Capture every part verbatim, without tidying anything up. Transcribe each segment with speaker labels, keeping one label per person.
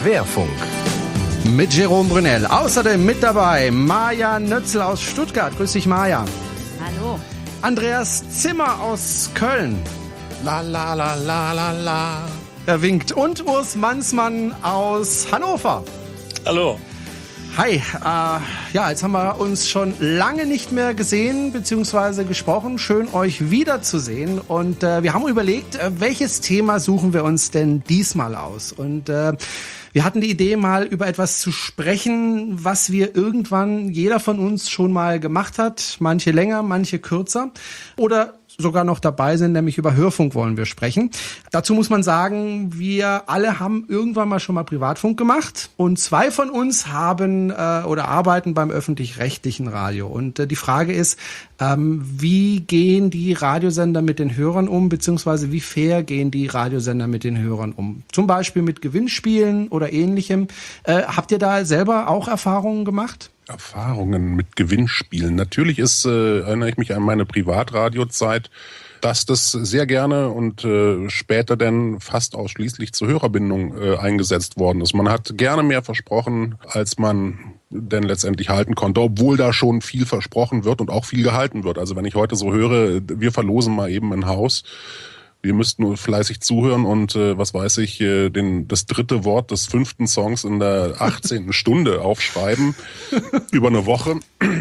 Speaker 1: Querfunk mit Jerome Brunel. Außerdem mit dabei Maja Nötzl aus Stuttgart. Grüß dich, Maja.
Speaker 2: Hallo.
Speaker 1: Andreas Zimmer aus Köln.
Speaker 3: La la la la la la.
Speaker 1: Er winkt. Und Urs Mansmann aus Hannover.
Speaker 4: Hallo.
Speaker 1: Hi, äh, ja, jetzt haben wir uns schon lange nicht mehr gesehen bzw. gesprochen. Schön, euch wiederzusehen. Und äh, wir haben überlegt, äh, welches Thema suchen wir uns denn diesmal aus? Und äh, wir hatten die Idee, mal über etwas zu sprechen, was wir irgendwann jeder von uns schon mal gemacht hat. Manche länger, manche kürzer. Oder sogar noch dabei sind, nämlich über Hörfunk wollen wir sprechen. Dazu muss man sagen, wir alle haben irgendwann mal schon mal Privatfunk gemacht und zwei von uns haben äh, oder arbeiten beim öffentlich-rechtlichen Radio. Und äh, die Frage ist, ähm, wie gehen die Radiosender mit den Hörern um, beziehungsweise wie fair gehen die Radiosender mit den Hörern um? Zum Beispiel mit Gewinnspielen oder Ähnlichem. Äh, habt ihr da selber auch Erfahrungen gemacht?
Speaker 3: Erfahrungen mit Gewinnspielen. Natürlich ist, äh, erinnere ich mich an meine Privatradiozeit, dass das sehr gerne und äh, später dann fast ausschließlich zur Hörerbindung äh, eingesetzt worden ist. Man hat gerne mehr versprochen, als man denn letztendlich halten konnte, obwohl da schon viel versprochen wird und auch viel gehalten wird. Also wenn ich heute so höre, wir verlosen mal eben ein Haus, wir müssten nur fleißig zuhören und, äh, was weiß ich, äh, den, das dritte Wort des fünften Songs in der achtzehnten Stunde aufschreiben über eine Woche.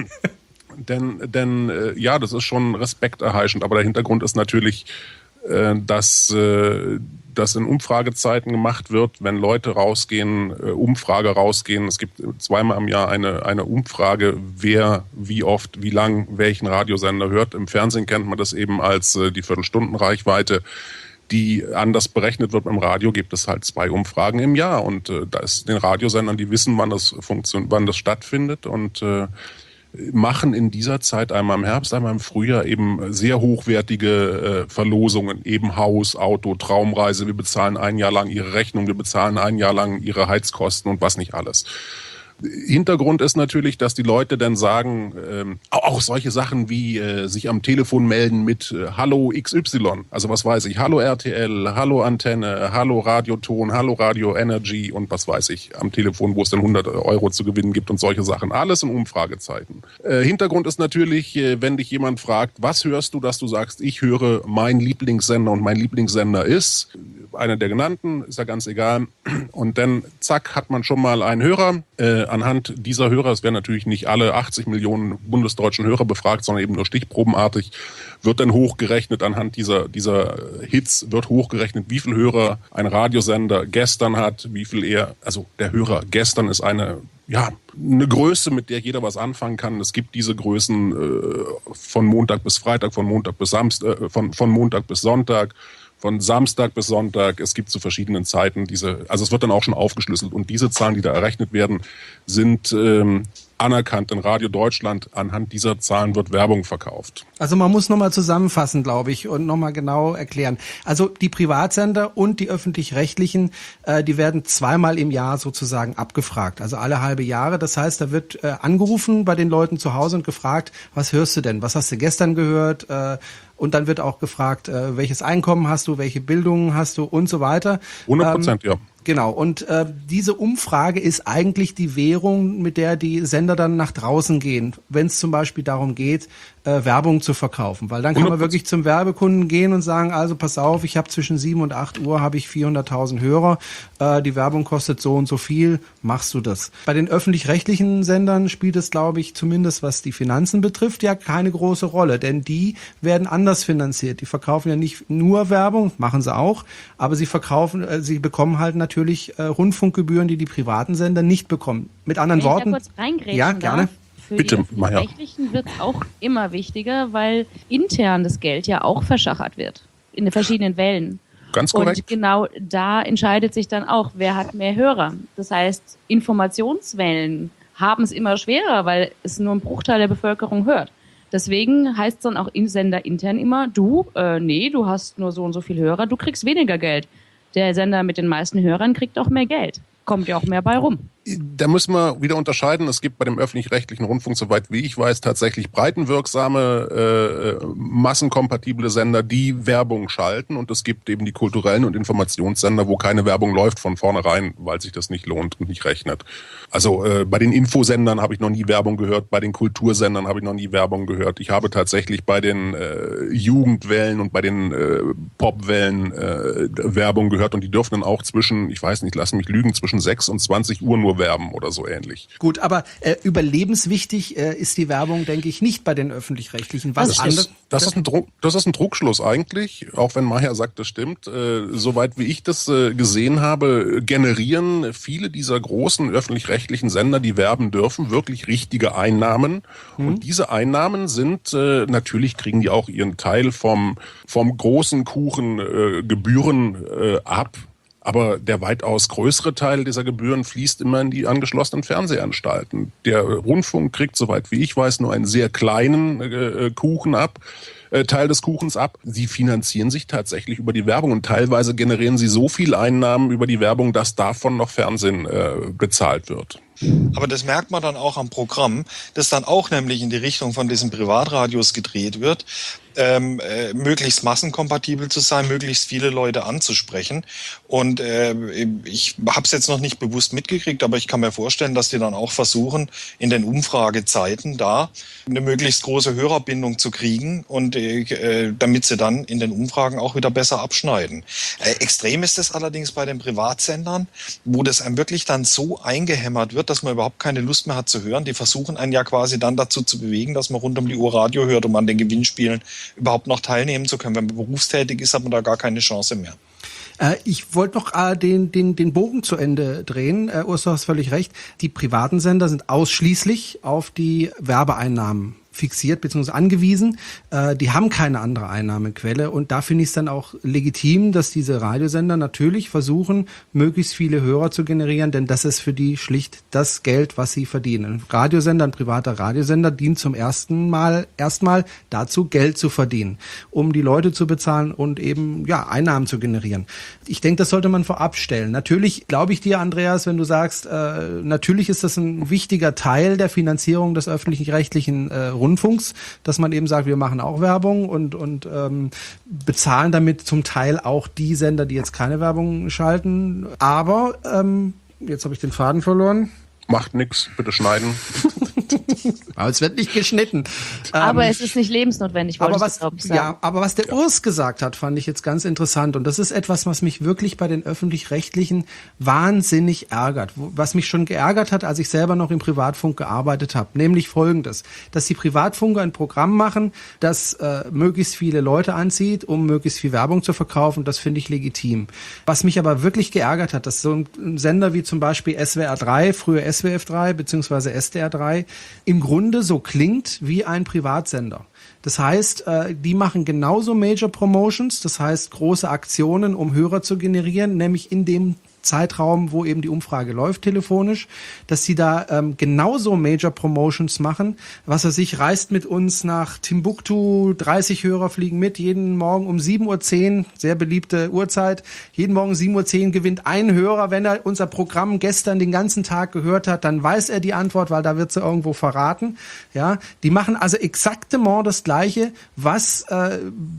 Speaker 3: denn, denn äh, ja, das ist schon respekterheischend. Aber der Hintergrund ist natürlich, äh, dass äh, das in Umfragezeiten gemacht wird, wenn Leute rausgehen, äh, Umfrage rausgehen. Es gibt zweimal im Jahr eine, eine Umfrage, wer, wie oft, wie lang, welchen Radiosender hört. Im Fernsehen kennt man das eben als äh, die Viertelstundenreichweite, die anders berechnet wird. Im Radio gibt es halt zwei Umfragen im Jahr. Und äh, da ist den Radiosendern, die wissen, wann das funktioniert, wann das stattfindet und äh, machen in dieser Zeit einmal im Herbst, einmal im Frühjahr eben sehr hochwertige äh, Verlosungen, eben Haus, Auto, Traumreise. Wir bezahlen ein Jahr lang ihre Rechnung, wir bezahlen ein Jahr lang ihre Heizkosten und was nicht alles. Hintergrund ist natürlich, dass die Leute dann sagen, ähm, auch solche Sachen wie äh, sich am Telefon melden mit äh, Hallo X Y, also was weiß ich, Hallo R T L, Hallo Antenne, Hallo Radioton, Hallo Radio Energy und was weiß ich, am Telefon, wo es dann hundert Euro zu gewinnen gibt und solche Sachen, alles in Umfragezeiten. Äh, Hintergrund ist natürlich, äh, wenn dich jemand fragt, was hörst du, dass du sagst, ich höre meinen Lieblingssender und mein Lieblingssender ist einer der genannten, ist ja ganz egal. Und dann, zack, hat man schon mal einen Hörer. Äh, anhand dieser Hörer, es werden natürlich nicht alle achtzig Millionen bundesdeutschen Hörer befragt, sondern eben nur stichprobenartig, wird dann hochgerechnet, anhand dieser, dieser Hits wird hochgerechnet, wie viel Hörer ein Radiosender gestern hat, wie viel er, also der Hörer gestern ist eine, ja, eine Größe, mit der jeder was anfangen kann. Es gibt diese Größen äh, von Montag bis Freitag, von Montag bis Samstag, äh, von, von Montag bis Sonntag, von Samstag bis Sonntag. Es gibt zu verschiedenen Zeiten diese, also es wird dann auch schon aufgeschlüsselt. Und diese Zahlen, die da errechnet werden, sind ähm, anerkannt in Radio Deutschland. Anhand dieser Zahlen wird Werbung verkauft.
Speaker 1: Also man muss nochmal zusammenfassen, glaube ich, und nochmal genau erklären. Also die Privatsender und die öffentlich-rechtlichen, äh, die werden zweimal im Jahr sozusagen abgefragt, also alle halbe Jahre. Das heißt, da wird äh, angerufen bei den Leuten zu Hause und gefragt, was hörst du denn? Was hast du gestern gehört? Äh, und dann wird auch gefragt, äh, welches Einkommen hast du, welche Bildung hast du und so weiter.
Speaker 3: hundert Prozent,
Speaker 1: ähm,
Speaker 3: ja.
Speaker 1: Genau, und äh, diese Umfrage ist eigentlich die Währung, mit der die Sender dann nach draußen gehen, wenn es zum Beispiel darum geht, äh, Werbung zu verkaufen. Weil dann kann man wirklich zum Werbekunden gehen und sagen, also pass auf, ich habe zwischen sieben und acht Uhr habe ich vierhunderttausend Hörer, äh, die Werbung kostet so und so viel, machst du das? Bei den öffentlich-rechtlichen Sendern spielt es, glaube ich, zumindest was die Finanzen betrifft, ja keine große Rolle, denn die werden anders finanziert. Die verkaufen ja nicht nur Werbung, machen sie auch, aber sie verkaufen, äh, sie bekommen halt natürlich Natürlich äh, Rundfunkgebühren, die die privaten Sender nicht bekommen. Mit anderen
Speaker 2: Wenn
Speaker 1: Worten.
Speaker 2: Ich da kurz reingrätschen
Speaker 1: ja, gerne.
Speaker 2: Darf, für
Speaker 3: Bitte,
Speaker 2: die Öffentlich-Rechtlichen wird es auch immer wichtiger, weil intern das Geld ja auch verschachert wird. In den verschiedenen Wellen.
Speaker 3: Ganz korrekt.
Speaker 2: Und genau da entscheidet sich dann auch, wer hat mehr Hörer. Das heißt, Informationswellen haben es immer schwerer, weil es nur ein Bruchteil der Bevölkerung hört. Deswegen heißt es dann auch im Sender intern immer, du, äh, nee, du hast nur so und so viel Hörer, du kriegst weniger Geld. Der Sender mit den meisten Hörern kriegt auch mehr Geld. Kommt ja auch mehr bei rum.
Speaker 3: Da müssen wir wieder unterscheiden. Es gibt bei dem öffentlich-rechtlichen Rundfunk, soweit wie ich weiß, tatsächlich breitenwirksame, äh, massenkompatible Sender, die Werbung schalten. Und es gibt eben die kulturellen und Informationssender, wo keine Werbung läuft von vornherein, weil sich das nicht lohnt und nicht rechnet. Also äh, bei den Infosendern habe ich noch nie Werbung gehört, bei den Kultursendern habe ich noch nie Werbung gehört. Ich habe tatsächlich bei den äh, Jugendwellen und bei den äh, Popwellen äh, Werbung gehört. Und die dürfen dann auch zwischen, ich weiß nicht, lass mich lügen, zwischen sechs und zwanzig Uhr nur werben oder so ähnlich.
Speaker 1: Gut, aber äh, überlebenswichtig äh, ist die Werbung, denke ich, nicht bei den Öffentlich-Rechtlichen. Was
Speaker 3: das,
Speaker 1: andere,
Speaker 3: ist, das, ist ein Druck, das ist ein Trugschluss eigentlich, auch wenn Maja sagt, das stimmt. Äh, soweit wie ich das äh, gesehen habe, generieren viele dieser großen öffentlich-rechtlichen Sender, die werben dürfen, wirklich richtige Einnahmen. Hm. Und diese Einnahmen sind, äh, natürlich kriegen die auch ihren Teil vom, vom großen Kuchen äh, Gebühren äh, ab. Aber der weitaus größere Teil dieser Gebühren fließt immer in die angeschlossenen Fernsehanstalten. Der Rundfunk kriegt, soweit wie ich weiß, nur einen sehr kleinen äh, Kuchen ab, äh, Teil des Kuchens ab. Sie finanzieren sich tatsächlich über die Werbung und teilweise generieren sie so viel Einnahmen über die Werbung, dass davon noch Fernsehen äh, bezahlt wird.
Speaker 4: Aber das merkt man dann auch am Programm, das dann auch nämlich in die Richtung von diesen Privatradios gedreht wird, ähm, äh, möglichst massenkompatibel zu sein, möglichst viele Leute anzusprechen. Und äh, ich habe es jetzt noch nicht bewusst mitgekriegt, aber ich kann mir vorstellen, dass die dann auch versuchen, in den Umfragezeiten da eine möglichst große Hörerbindung zu kriegen und äh, damit sie dann in den Umfragen auch wieder besser abschneiden. Äh, extrem ist es allerdings bei den Privatsendern, wo das einem wirklich dann so eingehämmert wird, dass man überhaupt keine Lust mehr hat zu hören. Die versuchen einen ja quasi dann dazu zu bewegen, dass man rund um die Uhr Radio hört, um an den Gewinnspielen überhaupt noch teilnehmen zu können. Wenn man berufstätig ist, hat man da gar keine Chance mehr.
Speaker 1: Äh, ich wollte noch äh, den, den, den Bogen zu Ende drehen. Äh, Urs, du hast völlig recht. Die privaten Sender sind ausschließlich auf die Werbeeinnahmen fixiert bzw. angewiesen. Äh, die haben keine andere Einnahmequelle und da finde ich es dann auch legitim, dass diese Radiosender natürlich versuchen, möglichst viele Hörer zu generieren, denn das ist für die schlicht das Geld, was sie verdienen. Ein Radiosender, ein privater Radiosender dient zum ersten Mal erstmal dazu, Geld zu verdienen, um die Leute zu bezahlen und eben ja Einnahmen zu generieren. Ich denke, das sollte man vorab stellen. Natürlich glaube ich dir, Andreas, wenn du sagst, äh, natürlich ist das ein wichtiger Teil der Finanzierung des öffentlich-rechtlichen äh, Rundfunks, dass man eben sagt, wir machen auch Werbung und, und ähm, bezahlen damit zum Teil auch die Sender, die jetzt keine Werbung schalten. Aber, ähm, jetzt habe ich den Faden verloren.
Speaker 3: Macht nix, bitte schneiden.
Speaker 1: Aber es wird nicht geschnitten.
Speaker 2: Aber
Speaker 1: ähm,
Speaker 2: es ist nicht lebensnotwendig, wollte
Speaker 1: aber
Speaker 2: ich
Speaker 1: was,
Speaker 2: glaube ich sagen.
Speaker 1: Ja, aber was der ja. Urs gesagt hat, fand ich jetzt ganz interessant. Und das ist etwas, was mich wirklich bei den Öffentlich-Rechtlichen wahnsinnig ärgert. Was mich schon geärgert hat, als ich selber noch im Privatfunk gearbeitet habe. Nämlich Folgendes, dass die Privatfunker ein Programm machen, das äh, möglichst viele Leute anzieht, um möglichst viel Werbung zu verkaufen. Das finde ich legitim. Was mich aber wirklich geärgert hat, dass so ein Sender wie zum Beispiel S W R drei, früher S W F drei beziehungsweise S D R drei, im Grunde so klingt wie ein Privatsender. Das heißt, die machen genauso Major Promotions, das heißt große Aktionen, um Hörer zu generieren, nämlich in dem Zeitraum, wo eben die Umfrage läuft, telefonisch, dass sie da ähm, genauso Major Promotions machen. Was weiß ich, reist mit uns nach Timbuktu, dreißig Hörer fliegen mit, jeden Morgen um sieben Uhr zehn, sehr beliebte Uhrzeit, jeden Morgen sieben Uhr zehn gewinnt ein Hörer, wenn er unser Programm gestern den ganzen Tag gehört hat, dann weiß er die Antwort, weil da wird sie irgendwo verraten. Ja, die machen also exaktement das Gleiche, was äh,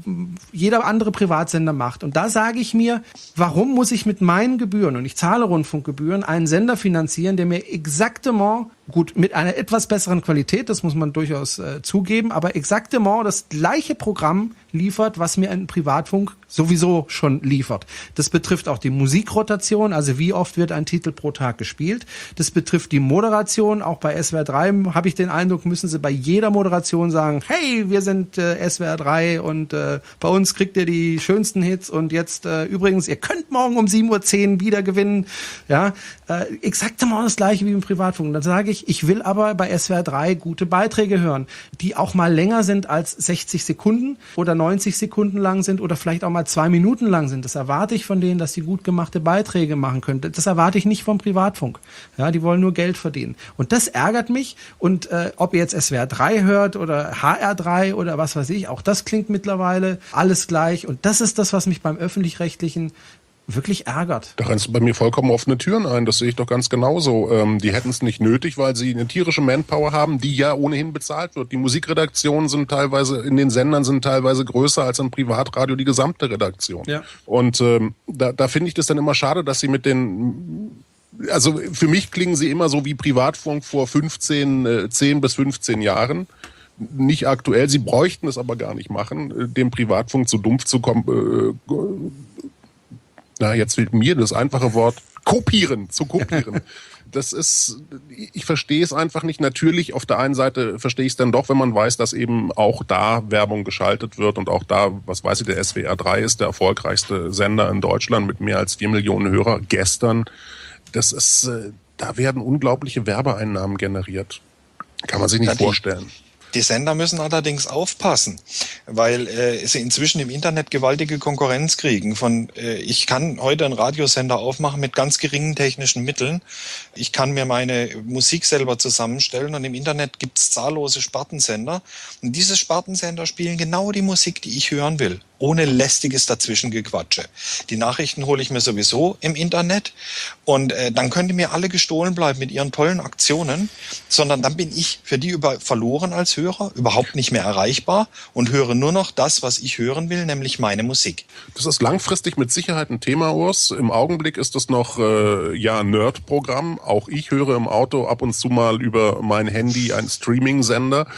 Speaker 1: jeder andere Privatsender macht. Und da sage ich mir, warum muss ich mit meinen Gebühren, und ich zahle Rundfunkgebühren, einen Sender finanzieren, der mir exaktement, gut, mit einer etwas besseren Qualität, das muss man durchaus äh, zugeben, aber exaktement das gleiche Programm liefert, was mir ein Privatfunk sowieso schon liefert. Das betrifft auch die Musikrotation, also wie oft wird ein Titel pro Tag gespielt. Das betrifft die Moderation, auch bei S W R drei habe ich den Eindruck, müssen sie bei jeder Moderation sagen, hey, wir sind äh, S W R drei und äh, bei uns kriegt ihr die schönsten Hits und jetzt äh, übrigens, ihr könnt morgen um sieben Uhr zehn wieder gewinnen. Ja, äh, exaktement das gleiche wie im Privatfunk. Dann sage ich, ich will aber bei S W R drei gute Beiträge hören, die auch mal länger sind als sechzig Sekunden oder neunzig Sekunden lang sind oder vielleicht auch mal zwei Minuten lang sind. Das erwarte ich von denen, dass sie gut gemachte Beiträge machen können. Das erwarte ich nicht vom Privatfunk. Ja, die wollen nur Geld verdienen. Und das ärgert mich. Und äh, ob ihr jetzt S W R drei hört oder H R drei oder was weiß ich, auch das klingt mittlerweile alles gleich. Und das ist das, was mich beim Öffentlich-Rechtlichen wirklich ärgert.
Speaker 3: Da rennst du bei mir vollkommen offene Türen ein, das sehe ich doch ganz genauso. Ähm, die hätten es nicht nötig, weil sie eine tierische Manpower haben, die ja ohnehin bezahlt wird. Die Musikredaktionen sind teilweise, in den Sendern sind teilweise größer als im Privatradio die gesamte Redaktion. Ja. Und ähm, da, da finde ich das dann immer schade, dass sie mit den... Also für mich klingen sie immer so wie Privatfunk vor fünfzehn, äh, zehn bis fünfzehn Jahren. Nicht aktuell, sie bräuchten es aber gar nicht machen, dem Privatfunk zu dumpf zu kommen. Äh, na, jetzt fehlt mir das einfache Wort, kopieren, zu kopieren. Das ist, ich verstehe es einfach nicht. Natürlich, auf der einen Seite verstehe ich es dann doch, wenn man weiß, dass eben auch da Werbung geschaltet wird und auch da, was weiß ich, der S W R drei ist der erfolgreichste Sender in Deutschland mit mehr als vier Millionen Hörer gestern. Das ist, da werden unglaubliche Werbeeinnahmen generiert. Kann man sich nicht ja, die, vorstellen.
Speaker 4: Die Sender müssen allerdings aufpassen, weil äh, sie inzwischen im Internet gewaltige Konkurrenz kriegen. Von äh, ich kann heute einen Radiosender aufmachen mit ganz geringen technischen Mitteln. Ich kann mir meine Musik selber zusammenstellen und im Internet gibt es zahllose Spartensender. Und diese Spartensender spielen genau die Musik, die ich hören will, ohne lästiges Dazwischengequatsche. Die Nachrichten hole ich mir sowieso im Internet und äh, dann können die mir alle gestohlen bleiben mit ihren tollen Aktionen, sondern dann bin ich für die über verloren als Hörer, überhaupt nicht mehr erreichbar und höre nur noch das, was ich hören will, nämlich meine Musik.
Speaker 3: Das ist langfristig mit Sicherheit ein Thema, Urs. Im Augenblick ist das noch äh, ja Nerd-Programm. Auch ich höre im Auto ab und zu mal über mein Handy einen Streaming-Sender.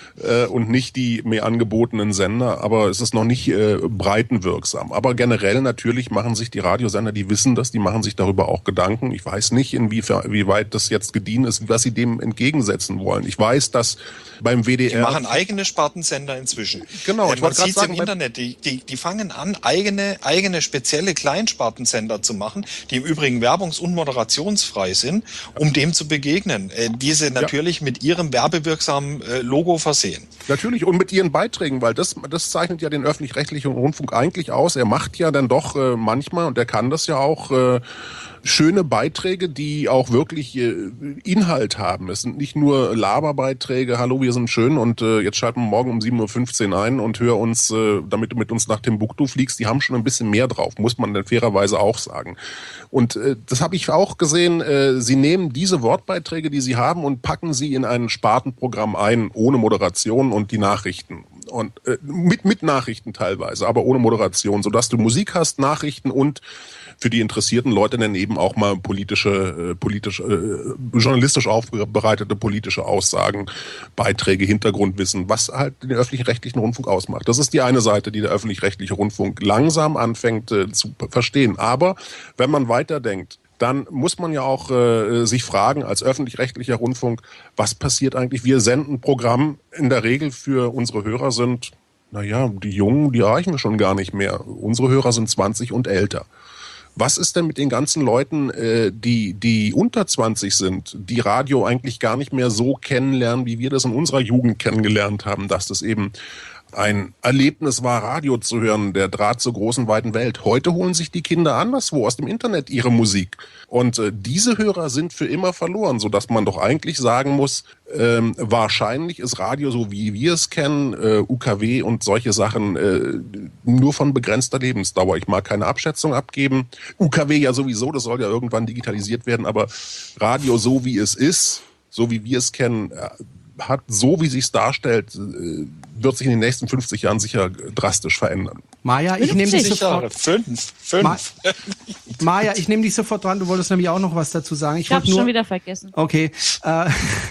Speaker 3: Und nicht die mir angebotenen Sender, aber es ist noch nicht äh, breitenwirksam. Aber generell natürlich machen sich die Radiosender, die wissen das, die machen sich darüber auch Gedanken. Ich weiß nicht, inwieweit das jetzt gediehen ist, was sie dem entgegensetzen wollen. Ich weiß, dass beim W D R...
Speaker 4: Die machen eigene Spartensender inzwischen.
Speaker 3: Genau.
Speaker 4: Ich Man sieht es im Internet, die, die, die fangen an, eigene, eigene spezielle Kleinspartensender zu machen, die im Übrigen werbungs- und moderationsfrei sind, um dem zu begegnen. Äh, diese natürlich ja. mit ihrem werbewirksamen äh, Logo versehen.
Speaker 3: Natürlich und mit ihren Beiträgen, weil das, das zeichnet ja den öffentlich-rechtlichen Rundfunk eigentlich aus. Er macht ja dann doch äh, manchmal, und er kann das ja auch, äh, schöne Beiträge, die auch wirklich äh, Inhalt haben. Es sind nicht nur Laberbeiträge, hallo, wir sind schön und äh, jetzt schalten wir morgen um sieben Uhr fünfzehn ein und hör uns, äh, damit du mit uns nach Timbuktu fliegst. Die haben schon ein bisschen mehr drauf, muss man dann fairerweise auch sagen. Und äh, das habe ich auch gesehen, äh, sie nehmen diese Wortbeiträge, die sie haben und packen sie in ein Spartenprogramm ein, ohne Moderation und die Nachrichten. Und äh, mit, mit Nachrichten teilweise, aber ohne Moderation, sodass du Musik hast, Nachrichten und für die interessierten Leute dann eben auch mal politische, äh, politisch, äh, journalistisch aufbereitete politische Aussagen, Beiträge, Hintergrundwissen, was halt den öffentlich-rechtlichen Rundfunk ausmacht. Das ist die eine Seite, die der öffentlich-rechtliche Rundfunk langsam anfängt äh, zu verstehen. Aber wenn man weiterdenkt, dann muss man ja auch äh, sich fragen, als öffentlich-rechtlicher Rundfunk, was passiert eigentlich? Wir senden ein Programm, in der Regel für unsere Hörer sind, naja, die Jungen, die erreichen wir schon gar nicht mehr. Unsere Hörer sind zwanzig und älter. Was ist denn mit den ganzen Leuten, äh, die, die unter zwanzig sind, die Radio eigentlich gar nicht mehr so kennenlernen, wie wir das in unserer Jugend kennengelernt haben, dass das eben ein Erlebnis war, Radio zu hören, der Draht zur großen, weiten Welt. Heute holen sich die Kinder anderswo aus dem Internet ihre Musik. Und äh, diese Hörer sind für immer verloren, sodass man doch eigentlich sagen muss, ähm, wahrscheinlich ist Radio, so wie wir es kennen, äh, U K W und solche Sachen, äh, nur von begrenzter Lebensdauer. Ich mag keine Abschätzung abgeben. U K W ja sowieso, das soll ja irgendwann digitalisiert werden, aber Radio so wie es ist, so wie wir es kennen, äh, hat, so wie sich es darstellt, wird sich in den nächsten fünfzig Jahren sicher drastisch verändern.
Speaker 1: Maja, ich nehme dich sofort.
Speaker 4: Fünf, fünf.
Speaker 1: Ma Maja, ich nehme dich sofort dran. Du wolltest nämlich auch noch was dazu sagen.
Speaker 2: Ich, ich habe schon wieder vergessen.
Speaker 1: Okay. Äh,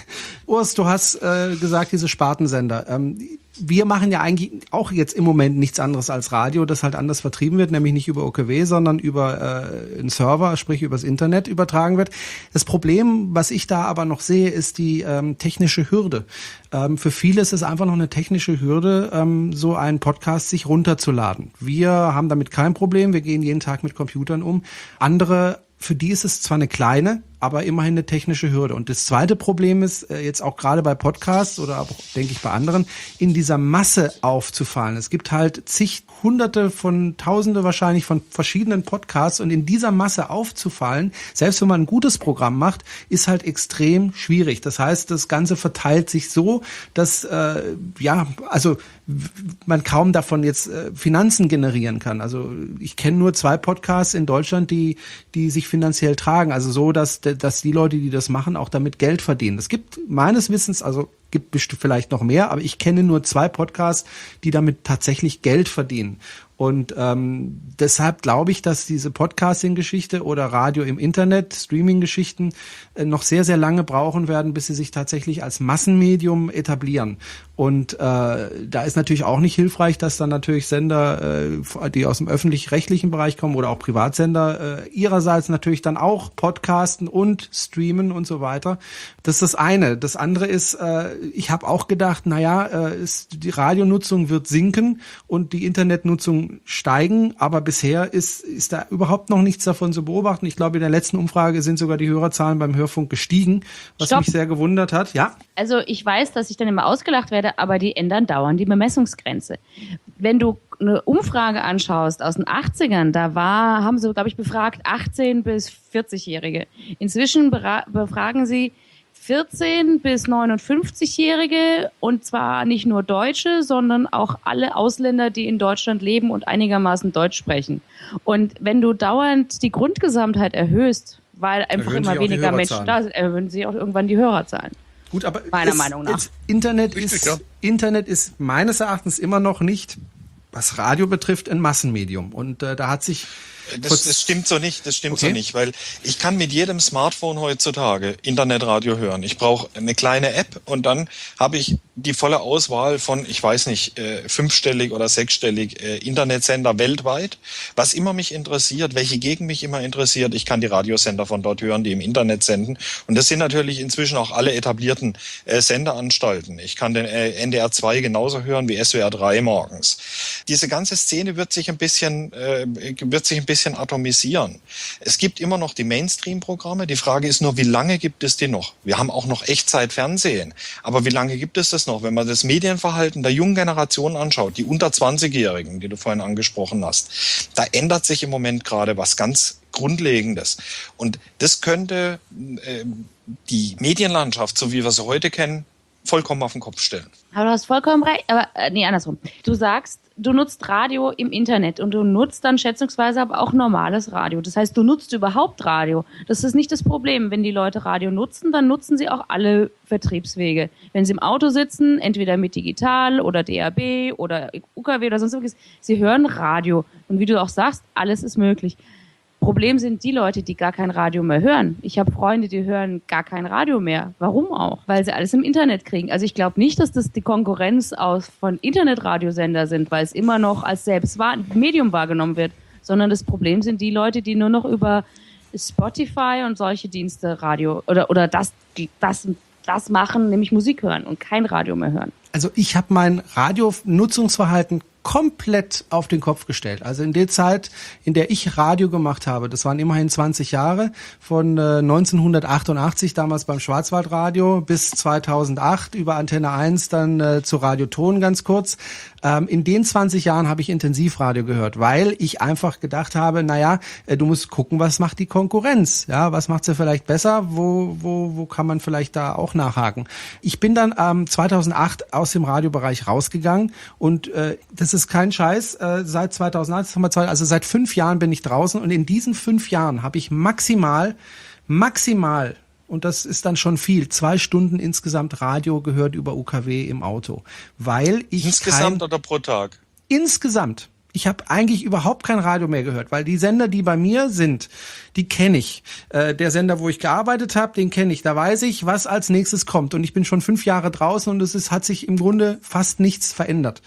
Speaker 1: Urs, du hast äh, gesagt, diese Spartensender. Ähm, wir machen ja eigentlich auch jetzt im Moment nichts anderes als Radio, das halt anders vertrieben wird, nämlich nicht über O K W, sondern über äh, einen Server, sprich übers Internet übertragen wird. Das Problem, was ich da aber noch sehe, ist die ähm, technische Hürde. Ähm, für viele ist es einfach noch eine technische Hürde, ähm, so einen Podcast sich runterzuladen. Wir haben damit kein Problem, wir gehen jeden Tag mit Computern um. Andere, für die ist es zwar eine kleine, aber immerhin eine technische Hürde. Und das zweite Problem ist, äh, jetzt auch gerade bei Podcasts oder auch, denke ich, bei anderen, in dieser Masse aufzufallen. Es gibt halt zig, hunderte von, tausende wahrscheinlich von verschiedenen Podcasts und in dieser Masse aufzufallen, selbst wenn man ein gutes Programm macht, ist halt extrem schwierig. Das heißt, das Ganze verteilt sich so, dass, äh, ja, also man kaum davon jetzt äh, Finanzen generieren kann. Also ich kenne nur zwei Podcasts in Deutschland, die die sich finanziell tragen. Also so, dass dass die Leute, die das machen, auch damit Geld verdienen. Es gibt meines Wissens, also gibt bestimmt vielleicht noch mehr, aber ich kenne nur zwei Podcasts, die damit tatsächlich Geld verdienen. Und ähm, deshalb glaube ich, dass diese Podcasting-Geschichte oder Radio im Internet, Streaming-Geschichten äh, noch sehr, sehr lange brauchen werden, bis sie sich tatsächlich als Massenmedium etablieren. Und äh, da ist natürlich auch nicht hilfreich, dass dann natürlich Sender, äh, die aus dem öffentlich-rechtlichen Bereich kommen oder auch Privatsender, äh, ihrerseits natürlich dann auch podcasten und streamen und so weiter. Das ist das eine. Das andere ist, äh, ich habe auch gedacht, naja, äh, ist, die Radionutzung wird sinken und die Internetnutzung steigen, aber bisher ist ist da überhaupt noch nichts davon zu beobachten. Ich glaube, in der letzten Umfrage sind sogar die Hörerzahlen beim Hörfunk gestiegen, was
Speaker 2: Stopp.
Speaker 1: mich sehr gewundert hat. Ja.
Speaker 2: Also ich weiß, dass ich dann immer ausgelacht werde, aber die ändern dauernd die Bemessungsgrenze. Wenn du eine Umfrage anschaust aus den achtzigern, da war, haben sie, glaube ich, befragt achtzehn bis vierzig-Jährige. Inzwischen bera- befragen sie vierzehn bis neunundfünfzig-Jährige und zwar nicht nur Deutsche, sondern auch alle Ausländer, die in Deutschland leben und einigermaßen Deutsch sprechen. Und wenn du dauernd die Grundgesamtheit erhöhst, weil einfach
Speaker 1: Erhöhen
Speaker 2: immer
Speaker 1: sich auch die
Speaker 2: weniger Menschen
Speaker 1: Hörerzahlen.
Speaker 2: da sind, erhöhen sie auch irgendwann die Hörerzahlen.
Speaker 1: Gut, aber
Speaker 2: Meiner
Speaker 1: ist,
Speaker 2: Meinung nach.
Speaker 1: Ist, Internet,
Speaker 3: Richtig,
Speaker 1: ist,
Speaker 3: ja.
Speaker 1: Internet ist meines Erachtens immer noch nicht, was Radio betrifft, ein Massenmedium. Und äh, da hat sich...
Speaker 4: Das, das stimmt so nicht, das stimmt
Speaker 1: Okay.
Speaker 4: so nicht, weil ich kann mit jedem Smartphone heutzutage Internetradio hören. Ich brauche eine kleine App und dann habe ich die volle Auswahl von, ich weiß nicht, äh, fünfstellig oder sechsstellig äh, Internetsender weltweit. Was immer mich interessiert, welche Gegend mich immer interessiert, ich kann die Radiosender von dort hören, die im Internet senden. Und das sind natürlich inzwischen auch alle etablierten äh, Senderanstalten. Ich kann den äh, N D R zwei genauso hören wie S W R drei morgens. Diese ganze Szene wird sich ein bisschen, äh, wird sich ein bisschen atomisieren. Es gibt immer noch die Mainstream-Programme. Die Frage ist nur, wie lange gibt es die noch? Wir haben auch noch Echtzeit-Fernsehen. Aber wie lange gibt es das noch? Wenn man das Medienverhalten der jungen Generation anschaut, die unter zwanzigjährigen, die du vorhin angesprochen hast, da ändert sich im Moment gerade was ganz Grundlegendes. Und das könnte äh, die Medienlandschaft, so wie wir sie heute kennen, vollkommen auf den Kopf stellen.
Speaker 2: Aber du hast vollkommen recht, aber äh, nee, andersrum. Du sagst, du nutzt Radio im Internet und du nutzt dann schätzungsweise aber auch normales Radio. Das heißt, du nutzt überhaupt Radio. Das ist nicht das Problem. Wenn die Leute Radio nutzen, dann nutzen sie auch alle Vertriebswege. Wenn sie im Auto sitzen, entweder mit Digital oder D A B oder U K W oder sonst irgendwas, sie hören Radio. Und wie du auch sagst, alles ist möglich. Problem sind die Leute, die gar kein Radio mehr hören. Ich habe Freunde, die hören gar kein Radio mehr. Warum auch? Weil sie alles im Internet kriegen. Also ich glaube nicht, dass das die Konkurrenz aus von Internetradiosender sind, weil es immer noch als selbst Medium wahrgenommen wird, sondern das Problem sind die Leute, die nur noch über Spotify und solche Dienste Radio oder oder das das das machen, nämlich Musik hören und kein Radio mehr hören.
Speaker 1: Also ich habe mein Radionutzungsverhalten komplett auf den Kopf gestellt. Also in der Zeit, in der ich Radio gemacht habe, das waren immerhin zwanzig Jahre, von äh, neunzehnhundertachtundachtzig, damals beim Schwarzwaldradio, bis zweitausendacht über Antenne eins, dann äh, zu Radio Ton ganz kurz. Ähm, in den zwanzig Jahren habe ich Intensivradio gehört, weil ich einfach gedacht habe, naja, äh, du musst gucken, was macht die Konkurrenz? Ja, was macht sie vielleicht besser? Wo, wo, wo kann man vielleicht da auch nachhaken? Ich bin dann ähm, zweitausendacht aus dem Radiobereich rausgegangen und äh, das ist kein Scheiß, äh, seit zweitausendacht, also seit fünf Jahren bin ich draußen und in diesen fünf Jahren habe ich maximal, maximal, und das ist dann schon viel, zwei Stunden insgesamt Radio gehört über U K W im Auto, weil ich
Speaker 4: Insgesamt
Speaker 1: kein,
Speaker 4: oder pro Tag?
Speaker 1: Insgesamt. Ich habe eigentlich überhaupt kein Radio mehr gehört, weil die Sender, die bei mir sind, die kenne ich. Äh, der Sender, wo ich gearbeitet habe, den kenne ich. Da weiß ich, was als nächstes kommt. Und ich bin schon fünf Jahre draußen und es ist, hat sich im Grunde fast nichts verändert.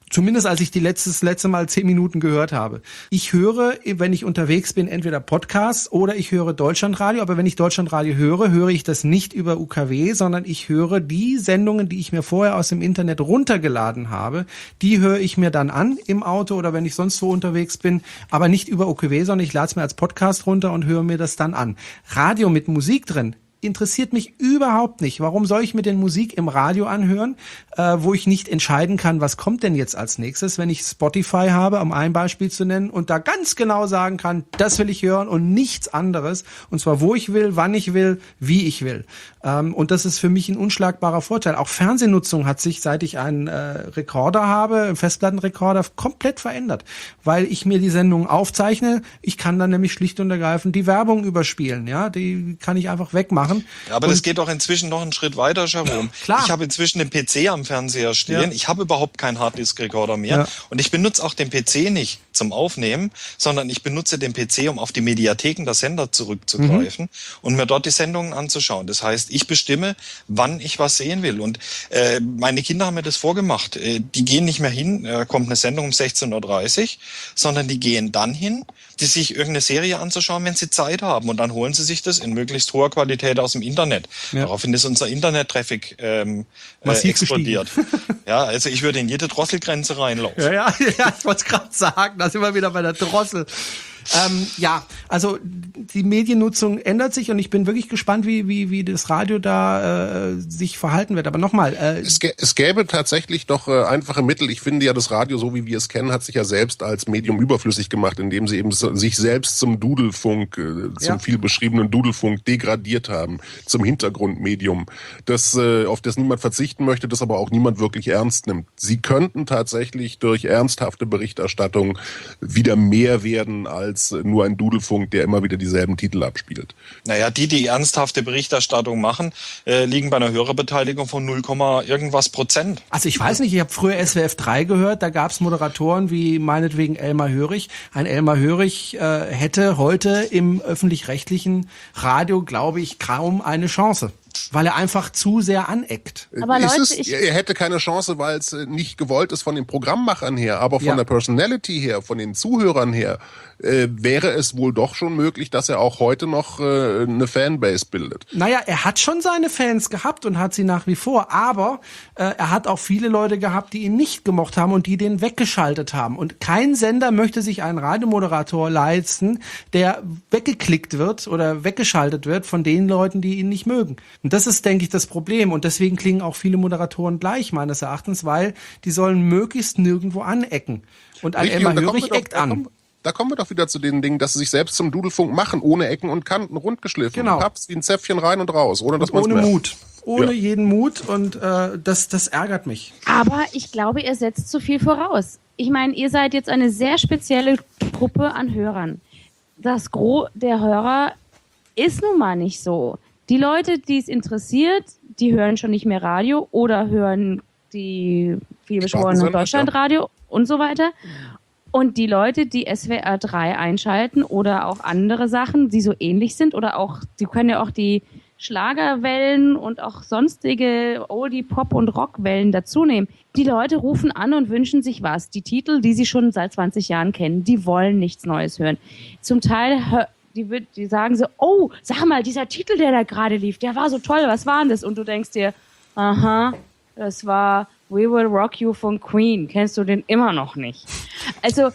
Speaker 1: Zumindest als ich die letztes, letzte Mal zehn Minuten gehört habe. Ich höre, wenn ich unterwegs bin, entweder Podcasts oder ich höre Deutschlandradio. Aber wenn ich Deutschlandradio höre, höre ich das nicht über U K W, sondern ich höre die Sendungen, die ich mir vorher aus dem Internet runtergeladen habe. Die höre ich mir dann an im Auto oder wenn ich sonst wo unterwegs bin. Aber nicht über U K W, sondern ich lade es mir als Podcast runter und höre mir das dann an. Radio mit Musik drin interessiert mich überhaupt nicht. Warum soll ich mir denn Musik im Radio anhören, äh, wo ich nicht entscheiden kann, was kommt denn jetzt als nächstes, wenn ich Spotify habe, um ein Beispiel zu nennen, und da ganz genau sagen kann, das will ich hören und nichts anderes. Und zwar wo ich will, wann ich will, wie ich will. Ähm, und das ist für mich ein unschlagbarer Vorteil. Auch Fernsehnutzung hat sich, seit ich einen äh, Rekorder habe, einen Festplattenrekorder, komplett verändert. Weil ich mir die Sendungen aufzeichne. Ich kann dann nämlich schlicht und ergreifend die Werbung überspielen. Ja, die kann ich einfach wegmachen.
Speaker 4: Ja, aber und das geht doch inzwischen noch einen Schritt weiter, Jerome.
Speaker 1: Klar.
Speaker 4: Ich habe inzwischen den P C am Fernseher stehen. Ja. Ich habe überhaupt keinen Harddisk-Recorder mehr. Ja. Und ich benutze auch den P C nicht zum Aufnehmen, sondern ich benutze den P C, um auf die Mediatheken der Sender zurückzugreifen mhm. und mir dort die Sendungen anzuschauen. Das heißt, ich bestimme, wann ich was sehen will. Und äh, meine Kinder haben mir das vorgemacht. Äh, die gehen nicht mehr hin, äh, kommt eine Sendung um sechzehn Uhr dreißig, sondern die gehen dann hin, die sich irgendeine Serie anzuschauen, wenn sie Zeit haben. Und dann holen sie sich das in möglichst hoher Qualität aus dem Internet. Ja. Daraufhin ist unser Internet-Traffic ähm, äh, explodiert. Ja, also ich würde in jede Drosselgrenze reinlaufen.
Speaker 1: Ja, ja, ja, ich wollte es gerade sagen, da sind wir wieder bei der Drossel. Ähm, ja, also die Mediennutzung ändert sich und ich bin wirklich gespannt, wie wie wie das Radio da äh, sich verhalten wird. Aber nochmal, äh,
Speaker 3: es, gä- es gäbe tatsächlich doch äh, einfache Mittel. Ich finde ja, das Radio, so wie wir es kennen, hat sich ja selbst als Medium überflüssig gemacht, indem sie eben so, sich selbst zum Dudelfunk, äh, zum ja. viel beschriebenen Dudelfunk degradiert haben, zum Hintergrundmedium, das äh, auf das niemand verzichten möchte, das aber auch niemand wirklich ernst nimmt. Sie könnten tatsächlich durch ernsthafte Berichterstattung wieder mehr werden als nur ein Dudelfunk, der immer wieder dieselben Titel abspielt.
Speaker 4: Naja, die, die ernsthafte Berichterstattung machen, äh, liegen bei einer Hörerbeteiligung von null, irgendwas Prozent.
Speaker 1: Also ich weiß nicht, ich habe früher S W F drei gehört, da gab es Moderatoren wie meinetwegen Elmar Hörig. Ein Elmar Hörig äh, hätte heute im öffentlich-rechtlichen Radio, glaube ich, kaum eine Chance. Weil er einfach zu sehr aneckt.
Speaker 2: Aber
Speaker 3: ist
Speaker 2: Leute,
Speaker 3: es,
Speaker 2: ich
Speaker 3: er hätte keine Chance, weil es nicht gewollt ist von den Programmmachern her, aber von
Speaker 1: ja.
Speaker 3: der Personality her, von den Zuhörern her, äh, wäre es wohl doch schon möglich, dass er auch heute noch äh, eine Fanbase bildet.
Speaker 1: Naja, er hat schon seine Fans gehabt und hat sie nach wie vor, aber äh, er hat auch viele Leute gehabt, die ihn nicht gemocht haben und die den weggeschaltet haben. Und kein Sender möchte sich einen Radiomoderator leisten, der weggeklickt wird oder weggeschaltet wird von den Leuten, die ihn nicht mögen. Und das ist, denke ich, das Problem. Und deswegen klingen auch viele Moderatoren gleich, meines Erachtens, weil die sollen möglichst nirgendwo anecken. Und ein Elmar Hörig eckt an.
Speaker 3: Kommen, da kommen wir doch wieder zu den Dingen, dass sie sich selbst zum Dudelfunk machen, ohne Ecken und Kanten, rundgeschliffen.
Speaker 1: Genau.
Speaker 3: Paps wie ein Zäpfchen rein und raus, ohne dass man
Speaker 1: ohne
Speaker 3: merkt.
Speaker 1: Mut. Ohne
Speaker 3: Ja.
Speaker 1: jeden Mut. Und äh, das, das ärgert mich.
Speaker 2: Aber ich glaube, ihr setzt zu viel voraus. Ich meine, ihr seid jetzt eine sehr spezielle Gruppe an Hörern. Das Gros der Hörer ist nun mal nicht so. Die Leute, die es interessiert, die hören schon nicht mehr Radio oder hören die vielbeschworene Deutschlandradio ja. und so weiter. Und die Leute, die S W R drei einschalten oder auch andere Sachen, die so ähnlich sind oder auch, die können ja auch die Schlagerwellen und auch sonstige Oldie, Pop und Rockwellen dazu nehmen. Die Leute rufen an und wünschen sich was. Die Titel, die sie schon seit zwanzig Jahren kennen, die wollen nichts Neues hören. Zum Teil hör- Die, wird, die sagen so, oh, sag mal, dieser Titel, der da gerade lief, der war so toll, was war denn das? Und du denkst dir, aha, das war We Will Rock You von Queen. Kennst du den immer noch nicht? Also,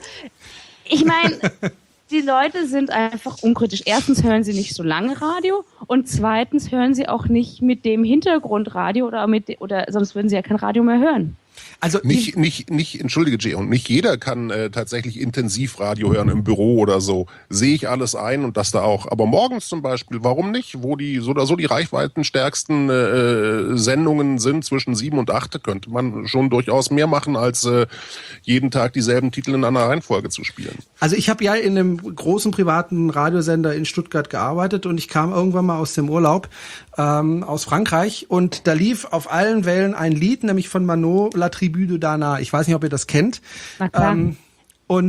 Speaker 2: ich meine, die Leute sind einfach unkritisch. Erstens hören sie nicht so lange Radio und zweitens hören sie auch nicht mit dem Hintergrundradio oder mit, oder sonst würden sie ja kein Radio mehr hören.
Speaker 1: Also
Speaker 3: Nicht, nicht, nicht, entschuldige, Jay, und nicht jeder kann äh, tatsächlich intensiv Radio hören im Büro oder so. Sehe ich alles ein und das da auch. Aber morgens zum Beispiel, warum nicht? Wo die so oder so die reichweitenstärksten äh, Sendungen sind, zwischen sieben und acht, könnte man schon durchaus mehr machen, als äh, jeden Tag dieselben Titel in einer Reihenfolge zu spielen.
Speaker 1: Also ich habe ja in einem großen privaten Radiosender in Stuttgart gearbeitet und ich kam irgendwann mal aus dem Urlaub ähm, aus Frankreich und da lief auf allen Wellen ein Lied, nämlich von Manot, La Tribu de Dana. Ich weiß nicht, ob ihr das kennt.
Speaker 2: Na klar.
Speaker 1: Ähm, und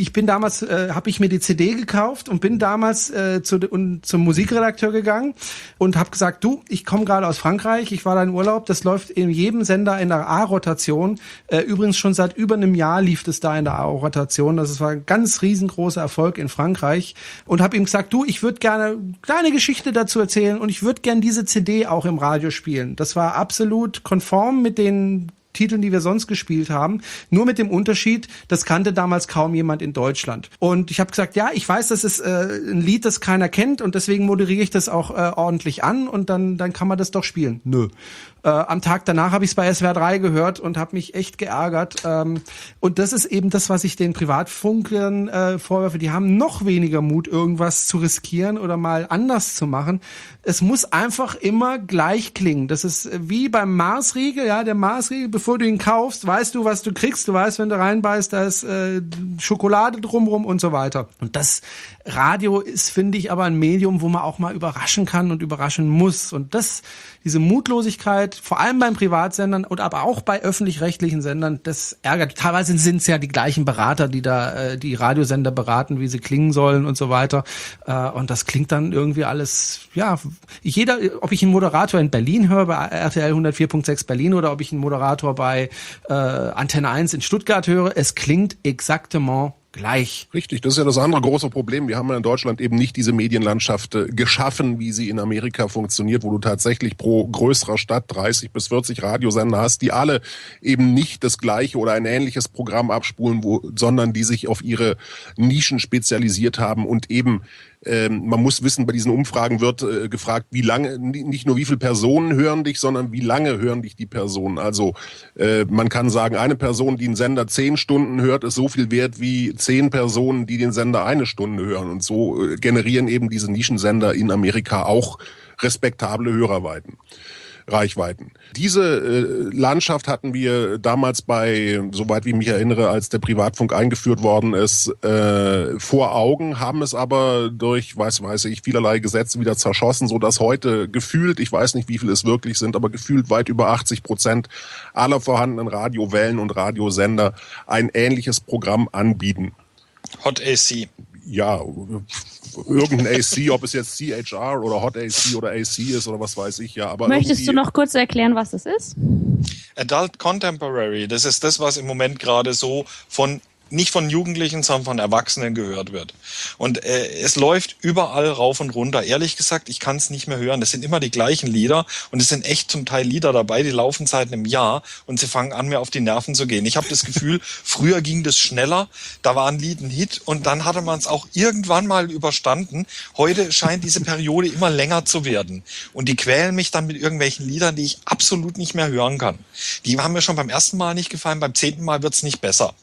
Speaker 1: ich bin damals, äh, habe ich mir die C D gekauft und bin damals äh, zu, und, zum Musikredakteur gegangen und habe gesagt, du, ich komme gerade aus Frankreich, ich war da in Urlaub, das läuft in jedem Sender in der A-Rotation. Äh, übrigens schon seit über einem Jahr lief es da in der A-Rotation. Das war ein ganz riesengroßer Erfolg in Frankreich. Und habe ihm gesagt, du, ich würde gerne eine kleine Geschichte dazu erzählen und ich würde gerne diese C D auch im Radio spielen. Das war absolut konform mit den Titeln, die wir sonst gespielt haben, nur mit dem Unterschied, das kannte damals kaum jemand in Deutschland. Und ich habe gesagt, ja, ich weiß, das ist äh, ein Lied, das keiner kennt und deswegen moderiere ich das auch äh, ordentlich an und dann dann kann man das doch spielen. Nö. Äh, am Tag danach habe ich es bei S W R drei gehört und habe mich echt geärgert. Ähm, und das ist eben das, was ich den Privatfunkern äh, vorwerfe. Die haben noch weniger Mut, irgendwas zu riskieren oder mal anders zu machen. Es muss einfach immer gleich klingen. Das ist wie beim Marsriegel, ja, der Marsriegel, bevor du ihn kaufst, weißt du, was du kriegst. Du weißt, wenn du reinbeißt, da ist äh, Schokolade drumrum und so weiter. Und das Radio ist, finde ich, aber ein Medium, wo man auch mal überraschen kann und überraschen muss. Und das, diese Mutlosigkeit, vor allem beim Privatsendern und aber auch bei öffentlich-rechtlichen Sendern, das ärgert. Teilweise sind es ja die gleichen Berater, die da äh, die Radiosender beraten, wie sie klingen sollen und so weiter. Äh, und das klingt dann irgendwie alles, ja, jeder, ob ich einen Moderator in Berlin höre, bei R T L hundertvier Komma sechs Berlin oder ob ich einen Moderator bei äh, Antenne eins in Stuttgart höre, es klingt exaktement gleich.
Speaker 3: Richtig, das ist ja das andere große Problem. Wir haben ja in Deutschland eben nicht diese Medienlandschaft äh, geschaffen, wie sie in Amerika funktioniert, wo du tatsächlich pro größerer Stadt dreißig bis vierzig Radiosender hast, die alle eben nicht das gleiche oder ein ähnliches Programm abspulen, wo, sondern die sich auf ihre Nischen spezialisiert haben und eben Ähm, man muss wissen, bei diesen Umfragen wird äh, gefragt, wie lange, nicht nur wie viele Personen hören dich, sondern wie lange hören dich die Personen. Also äh, man kann sagen, eine Person, die einen Sender zehn Stunden hört, ist so viel wert wie zehn Personen, die den Sender eine Stunde hören. Und so äh, generieren eben diese Nischensender in Amerika auch respektable Hörerweiten. Reichweiten. Diese äh, Landschaft hatten wir damals bei, soweit wie ich mich erinnere, als der Privatfunk eingeführt worden ist, äh, vor Augen, haben es aber durch, weiß weiß ich, vielerlei Gesetze wieder zerschossen, sodass heute gefühlt, ich weiß nicht, wie viele es wirklich sind, aber gefühlt weit über achtzig Prozent aller vorhandenen Radiowellen und Radiosender ein ähnliches Programm anbieten.
Speaker 4: Hot A C.
Speaker 3: Ja, irgendein A C, ob es jetzt C H R oder Hot A C oder A C ist oder was weiß ich, ja. Aber
Speaker 2: möchtest du noch kurz erklären, was das ist?
Speaker 4: Adult Contemporary, das ist das, was im Moment gerade so von nicht von Jugendlichen, sondern von Erwachsenen gehört wird. Und äh, es läuft überall rauf und runter. Ehrlich gesagt, ich kann es nicht mehr hören. Das sind immer die gleichen Lieder und es sind echt zum Teil Lieder dabei, die laufen seit einem Jahr und sie fangen an, mir auf die Nerven zu gehen. Ich habe das Gefühl, früher ging das schneller, da war ein Lied ein Hit und dann hatte man es auch irgendwann mal überstanden. Heute scheint diese Periode immer länger zu werden. Und die quälen mich dann mit irgendwelchen Liedern, die ich absolut nicht mehr hören kann. Die haben mir schon beim ersten Mal nicht gefallen, beim zehnten Mal wird es nicht besser.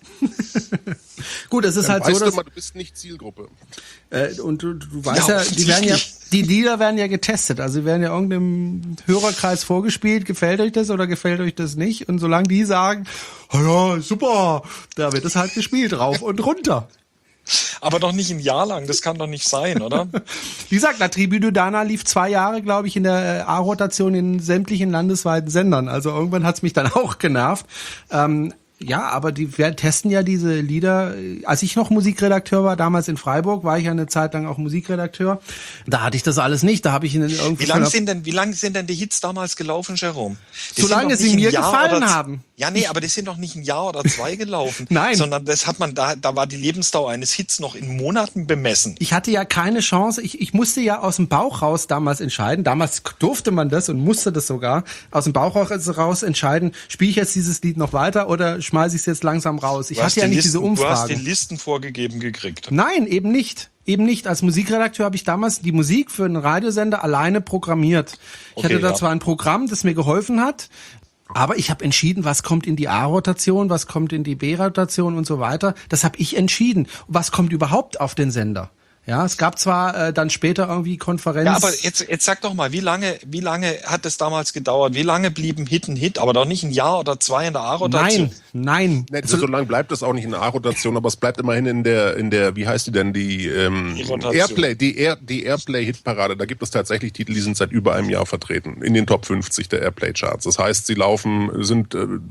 Speaker 1: Gut, es ist
Speaker 3: Dann
Speaker 1: halt so, dass
Speaker 3: du, mal, du bist nicht Zielgruppe.
Speaker 1: Äh, und du, du weißt
Speaker 4: ja,
Speaker 1: ja, die werden ja, die Lieder werden ja getestet. Also die werden ja irgendeinem Hörerkreis vorgespielt. Gefällt euch das oder gefällt euch das nicht? Und solange die sagen, oh ja, super, da wird es halt gespielt, rauf und runter.
Speaker 4: Aber doch nicht ein Jahr lang, das kann doch nicht sein, oder?
Speaker 1: Wie gesagt, La Tribu Dana lief zwei Jahre, glaube ich, in der A-Rotation in sämtlichen landesweiten Sendern. Also irgendwann hat's mich dann auch genervt. Ähm, Ja, aber die wir testen ja diese Lieder. Als ich noch Musikredakteur war, damals in Freiburg, war ich ja eine Zeit lang auch Musikredakteur. Da hatte ich das alles nicht. Da habe ich in irgendwie.
Speaker 4: Wie lange sind denn, wie lange sind denn die Hits damals gelaufen, Jerome? Die
Speaker 1: Solange sie mir gefallen haben.
Speaker 4: Ja, nee, aber die sind doch nicht ein Jahr oder zwei gelaufen.
Speaker 1: Nein.
Speaker 4: Sondern das hat man da, da war die Lebensdauer eines Hits noch in Monaten bemessen.
Speaker 1: Ich hatte ja keine Chance. Ich, ich musste ja aus dem Bauch raus damals entscheiden. Damals durfte man das und musste das sogar aus dem Bauch raus entscheiden. Spiele ich jetzt dieses Lied noch weiter oder schmeiße ich es jetzt langsam raus? Ich hatte ja nicht
Speaker 4: Listen,
Speaker 1: diese Umfragen.
Speaker 4: Du hast die Listen vorgegeben gekriegt.
Speaker 1: Nein, eben nicht. Eben nicht. Als Musikredakteur habe ich damals die Musik für einen Radiosender alleine programmiert. Ich
Speaker 4: okay,
Speaker 1: hatte da
Speaker 4: ja.
Speaker 1: zwar ein Programm, das mir geholfen hat, aber ich habe entschieden, was kommt in die A-Rotation, was kommt in die B-Rotation und so weiter. Das habe ich entschieden. Was kommt überhaupt auf den Sender? Ja, es gab zwar äh, dann später irgendwie Konferenz.
Speaker 4: Ja, aber jetzt, jetzt sag doch mal, wie lange, wie lange hat es damals gedauert? Wie lange blieb ein Hit ein Hit? Aber doch nicht ein Jahr oder zwei in der A-Rotation?
Speaker 1: Nein, nein.
Speaker 3: Nee, so, so lange bleibt das auch nicht in der A-Rotation, aber es bleibt immerhin in der, in der, wie heißt die denn, die, ähm,
Speaker 4: die
Speaker 3: Airplay, die, Air, die Airplay-Hitparade. Da gibt es tatsächlich Titel, die sind seit über einem Jahr vertreten in den Top fünfzig der Airplay-Charts. Das heißt, sie laufen, sind äh,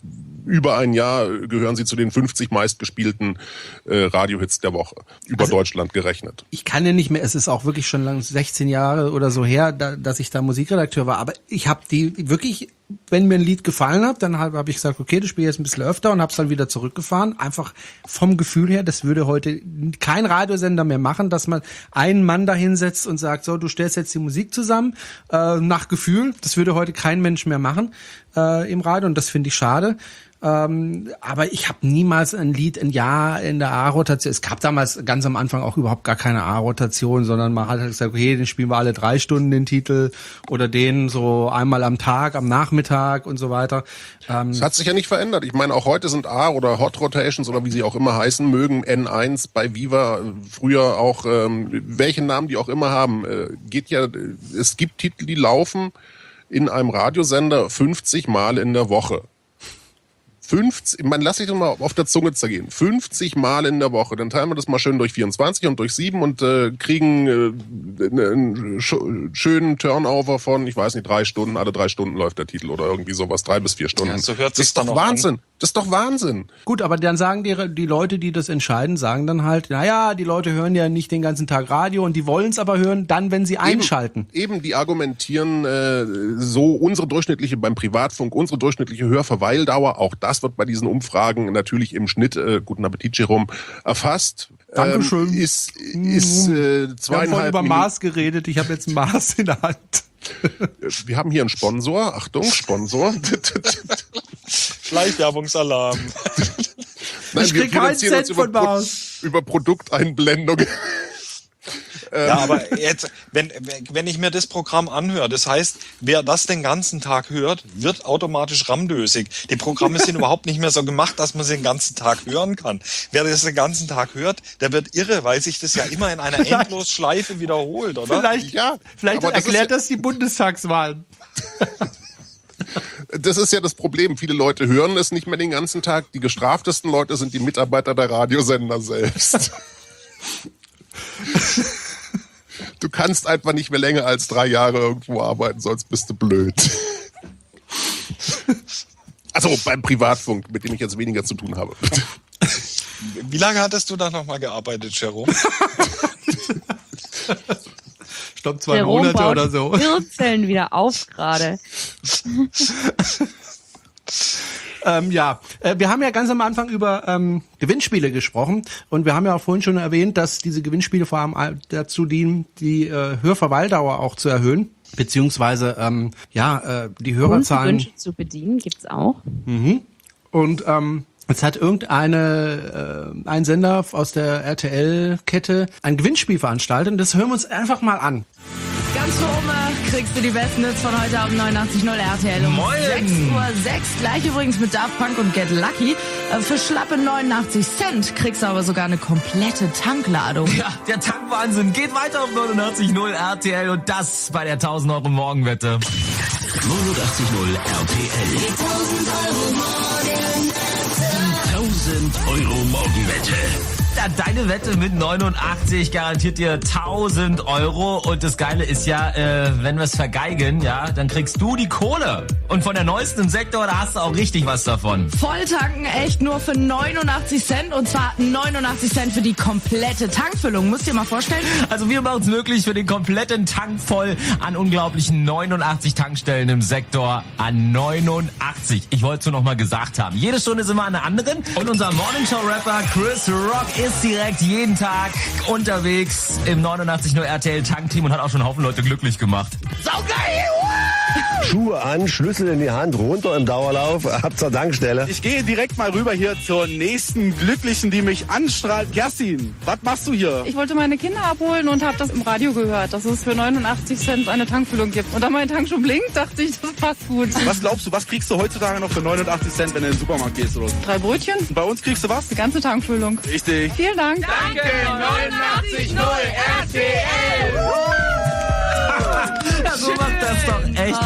Speaker 3: über ein Jahr gehören sie zu den fünfzig meistgespielten äh, Radiohits der Woche, über also, Deutschland gerechnet.
Speaker 1: Ich kann ja nicht mehr, es ist auch wirklich schon lang, sechzehn Jahre oder so her, da, dass ich da Musikredakteur war, aber ich habe die wirklich, wenn mir ein Lied gefallen hat, dann habe hab ich gesagt, okay, das spiele ich jetzt ein bisschen öfter und habe es dann wieder zurückgefahren. Einfach vom Gefühl her, das würde heute kein Radiosender mehr machen, dass man einen Mann da hinsetzt und sagt, so, du stellst jetzt die Musik zusammen, äh, nach Gefühl. Das würde heute kein Mensch mehr machen äh, im Radio und das finde ich schade. Ähm, aber ich habe niemals ein Lied ein Jahr in der A-Rotation. Es gab damals ganz am Anfang auch überhaupt gar keine A-Rotation, sondern man hat halt gesagt, okay, den spielen wir alle drei Stunden den Titel oder den so einmal am Tag, am Nachmittag und so weiter. Ähm,
Speaker 3: das hat sich ja nicht verändert. Ich meine, auch heute sind A- oder Hot Rotations oder wie sie auch immer heißen mögen, N eins bei Viva, früher auch, ähm, welche Namen die auch immer haben, äh, geht ja, es gibt Titel, die laufen in einem Radiosender fünfzig Mal in der Woche. fünfzig, man lass ich doch mal auf der Zunge zergehen. fünfzig Mal in der Woche. Dann teilen wir das mal schön durch vierundzwanzig und durch sieben und äh, kriegen äh, einen sch- schönen Turnover von, ich weiß nicht, drei Stunden. Alle drei Stunden läuft der Titel oder irgendwie sowas. Drei bis vier Stunden.
Speaker 4: Ja, so hört
Speaker 3: das ist doch Wahnsinn. An. Das ist doch Wahnsinn.
Speaker 1: Gut, aber dann sagen die, die Leute, die das entscheiden, sagen dann halt, naja, die Leute hören ja nicht den ganzen Tag Radio und die wollen es aber hören, dann, wenn sie einschalten.
Speaker 3: Eben, eben die argumentieren äh, so, unsere durchschnittliche, beim Privatfunk, unsere durchschnittliche Hörverweildauer, auch das wird bei diesen Umfragen natürlich im Schnitt, äh, guten Appetit, Jerome, erfasst.
Speaker 1: Dankeschön.
Speaker 3: Ähm, ist ist äh, zweieinhalb
Speaker 1: Wir haben vorhin über
Speaker 3: Minuten.
Speaker 1: Maß geredet, ich habe jetzt ein Maß in der Hand.
Speaker 3: Wir haben hier einen Sponsor. Achtung, Sponsor.
Speaker 4: Schleichwerbungsalarm.
Speaker 3: Nein,
Speaker 1: ich
Speaker 3: wir
Speaker 1: krieg keinen
Speaker 3: finanzieren uns
Speaker 1: Cent von
Speaker 3: über, Pro-
Speaker 1: Maß.
Speaker 3: über Produkteinblendung.
Speaker 4: Ja, aber jetzt, wenn, wenn ich mir das Programm anhöre, das heißt, wer das den ganzen Tag hört, wird automatisch ramdösig. Die Programme sind überhaupt nicht mehr so gemacht, dass man sie den ganzen Tag hören kann. Wer das den ganzen Tag hört, der wird irre, weil sich das ja immer in einer Endlosschleife wiederholt, oder?
Speaker 1: Vielleicht,
Speaker 3: Ja,
Speaker 1: vielleicht
Speaker 3: aber das
Speaker 1: erklärt
Speaker 3: ist ja-
Speaker 1: das die Bundestagswahlen.
Speaker 3: Das ist ja das Problem. Viele Leute hören es nicht mehr den ganzen Tag. Die gestraftesten Leute sind die Mitarbeiter der Radiosender selbst. Du kannst einfach nicht mehr länger als drei Jahre irgendwo arbeiten, sonst bist du blöd. Also beim Privatfunk, mit dem ich jetzt weniger zu tun habe.
Speaker 4: Wie lange hattest du da nochmal gearbeitet, Jerome?
Speaker 1: Ich glaube zwei
Speaker 2: Jerome
Speaker 1: Monate
Speaker 2: baut
Speaker 1: oder so.
Speaker 2: Hirnzellen wieder auf gerade.
Speaker 1: Ähm, ja, äh, wir haben ja ganz am Anfang über ähm, Gewinnspiele gesprochen und wir haben ja auch vorhin schon erwähnt, dass diese Gewinnspiele vor allem dazu dienen, die äh, Hörverweildauer auch zu erhöhen, beziehungsweise ähm, ja äh, die Hörerzahlen.
Speaker 2: Wünsche zu bedienen gibt's auch.
Speaker 1: Mhm. Und ähm, jetzt hat irgendeine äh, ein Sender aus der R T L-Kette ein Gewinnspiel veranstaltet und das hören wir uns einfach mal an.
Speaker 5: Ganz für Oma kriegst du die besten Hits von heute Abend neunundachtzig Komma null R T L um
Speaker 6: Moin.
Speaker 5: sechs Uhr sechs. Gleich übrigens mit Daft Punk und Get Lucky. Äh, Für schlappe neunundachtzig Cent kriegst du aber sogar eine komplette Tankladung.
Speaker 6: Ja, der Tankwahnsinn geht weiter auf neunundachtzig Komma null R T L und das bei der tausend Euro Morgenwette.
Speaker 7: neunundachtzig Komma null R T L. Die tausend Euro Morgenwette.
Speaker 6: Ja, deine Wette mit neunundachtzig garantiert dir tausend Euro und das Geile ist ja, äh, wenn wir es vergeigen, ja, dann kriegst du die Kohle. Und von der neuesten im Sektor, da hast du auch richtig was davon.
Speaker 5: Volltanken echt nur für neunundachtzig Cent und zwar neunundachtzig Cent für die komplette Tankfüllung. Musst dir mal vorstellen.
Speaker 6: Also wir machen es möglich für den kompletten Tank voll an unglaublichen neunundachtzig Tankstellen im Sektor an neunundachtzig. Ich wollte es nur noch mal gesagt haben. Jede Stunde sind wir an einer anderen und unser Morningshow-Rapper Chris Rock ist direkt jeden Tag unterwegs im neunundachtzig Komma null R T L Tankteam und hat auch schon einen Haufen Leute glücklich gemacht.
Speaker 5: Saugeil!
Speaker 8: Schuhe an, Schlüssel in die Hand, runter im Dauerlauf, ab zur Tankstelle.
Speaker 9: Ich gehe direkt mal rüber hier zur nächsten Glücklichen, die mich anstrahlt. Kerstin, was machst du hier?
Speaker 10: Ich wollte meine Kinder abholen und habe das im Radio gehört, dass es für neunundachtzig Cent eine Tankfüllung gibt. Und da mein Tank schon blinkt, dachte ich, das passt gut.
Speaker 9: Was glaubst du, was kriegst du heutzutage noch für neunundachtzig Cent, wenn du in den Supermarkt gehst oder so?
Speaker 10: Drei Brötchen,
Speaker 9: Und bei uns kriegst du was?
Speaker 10: die ganze Tankfüllung.
Speaker 9: Richtig.
Speaker 10: Vielen Dank.
Speaker 5: Danke, neunundachtzig Komma null R T L!
Speaker 6: Ja, so macht das doch echt Bock, ja.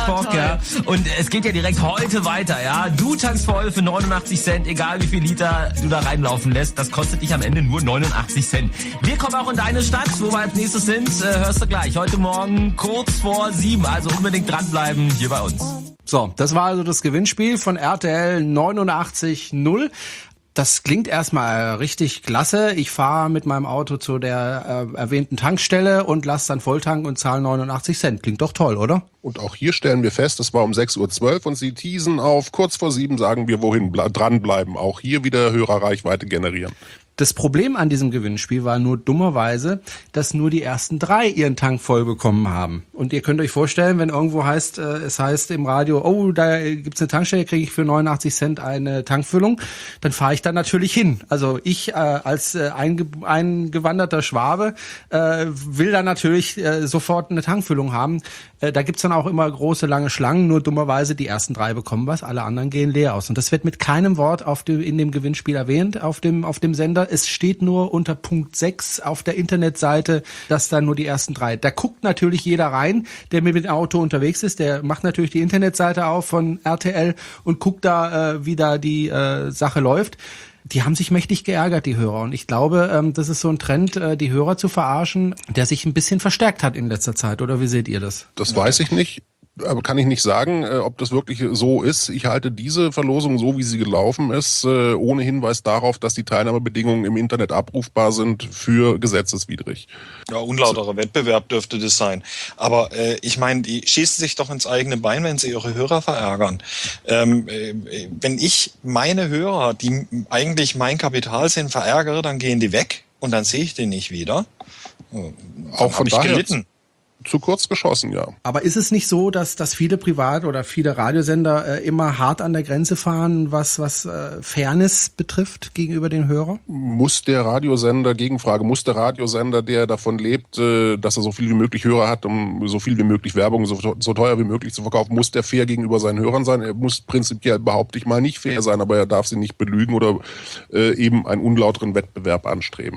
Speaker 6: Ja. Und es geht ja direkt heute weiter, ja. Du tankst voll für neunundachtzig Cent, egal wie viel Liter du da reinlaufen lässt. Das kostet dich am Ende nur neunundachtzig Cent. Wir kommen auch in deine Stadt, wo wir als nächstes sind, äh, hörst du gleich. Heute Morgen kurz vor sieben, also unbedingt dranbleiben hier bei uns.
Speaker 1: So, das war also das Gewinnspiel von R T L neunundachtzig null. Das klingt erstmal richtig klasse. Ich fahre mit meinem Auto zu der äh, erwähnten Tankstelle und lasse dann volltanken und zahle neunundachtzig Cent. Klingt doch toll, oder?
Speaker 3: Und auch hier stellen wir fest, es war um sechs Uhr zwölf und Sie teasen auf. Kurz vor sieben sagen wir, wohin ble- dranbleiben. Auch hier wieder Hörerreichweite generieren.
Speaker 1: Das Problem an diesem Gewinnspiel war nur dummerweise, dass nur die ersten drei ihren Tank voll bekommen haben. Und ihr könnt euch vorstellen, wenn irgendwo heißt, äh, es heißt im Radio, oh, da gibt's eine Tankstelle, kriege ich für neunundachtzig Cent eine Tankfüllung, dann fahre ich da natürlich hin. Also ich äh, als äh, einge- eingewanderter Schwabe äh, will da natürlich äh, sofort eine Tankfüllung haben. Äh, da gibt's dann auch immer große, lange Schlangen, nur dummerweise die ersten drei bekommen was, alle anderen gehen leer aus. Und das wird mit keinem Wort auf dem, in dem Gewinnspiel erwähnt, auf dem, auf dem Sender. Es steht nur unter Punkt sechs auf der Internetseite, dass da nur die ersten drei. Da guckt natürlich jeder rein, der mit dem Auto unterwegs ist. Der macht natürlich die Internetseite auf von R T L und guckt da, äh, wie da die äh, Sache läuft. Die haben sich mächtig geärgert, die Hörer. Und ich glaube, ähm, das ist so ein Trend, äh, die Hörer zu verarschen, der sich ein bisschen verstärkt hat in letzter Zeit. Oder wie seht ihr das?
Speaker 3: Das weiß ich nicht. Aber kann ich nicht sagen, äh, ob das wirklich so ist. Ich halte diese Verlosung so, wie sie gelaufen ist, äh, ohne Hinweis darauf, dass die Teilnahmebedingungen im Internet abrufbar sind, für gesetzeswidrig.
Speaker 4: Ja, unlauterer Wettbewerb dürfte das sein. Aber äh, ich meine, die schießen sich doch ins eigene Bein, wenn sie ihre Hörer verärgern. Ähm, äh, wenn ich meine Hörer, die eigentlich mein Kapital sind, verärgere, dann gehen die weg und dann sehe ich die nicht wieder. Dann
Speaker 3: Auch von
Speaker 4: hab ich
Speaker 3: daher
Speaker 4: gelitten.
Speaker 3: Zu kurz geschossen, ja.
Speaker 1: Aber ist es nicht so, dass, dass viele Privat- oder viele Radiosender äh, immer hart an der Grenze fahren, was, was äh, Fairness betrifft gegenüber den Hörern?
Speaker 3: Muss der Radiosender, Gegenfrage, muss der Radiosender, der davon lebt, äh, dass er so viel wie möglich Hörer hat, um so viel wie möglich Werbung so, so teuer wie möglich zu verkaufen, muss der fair gegenüber seinen Hörern sein? Er muss prinzipiell, behaupte ich mal, nicht fair sein, aber er darf sie nicht belügen oder äh, eben einen unlauteren Wettbewerb anstreben.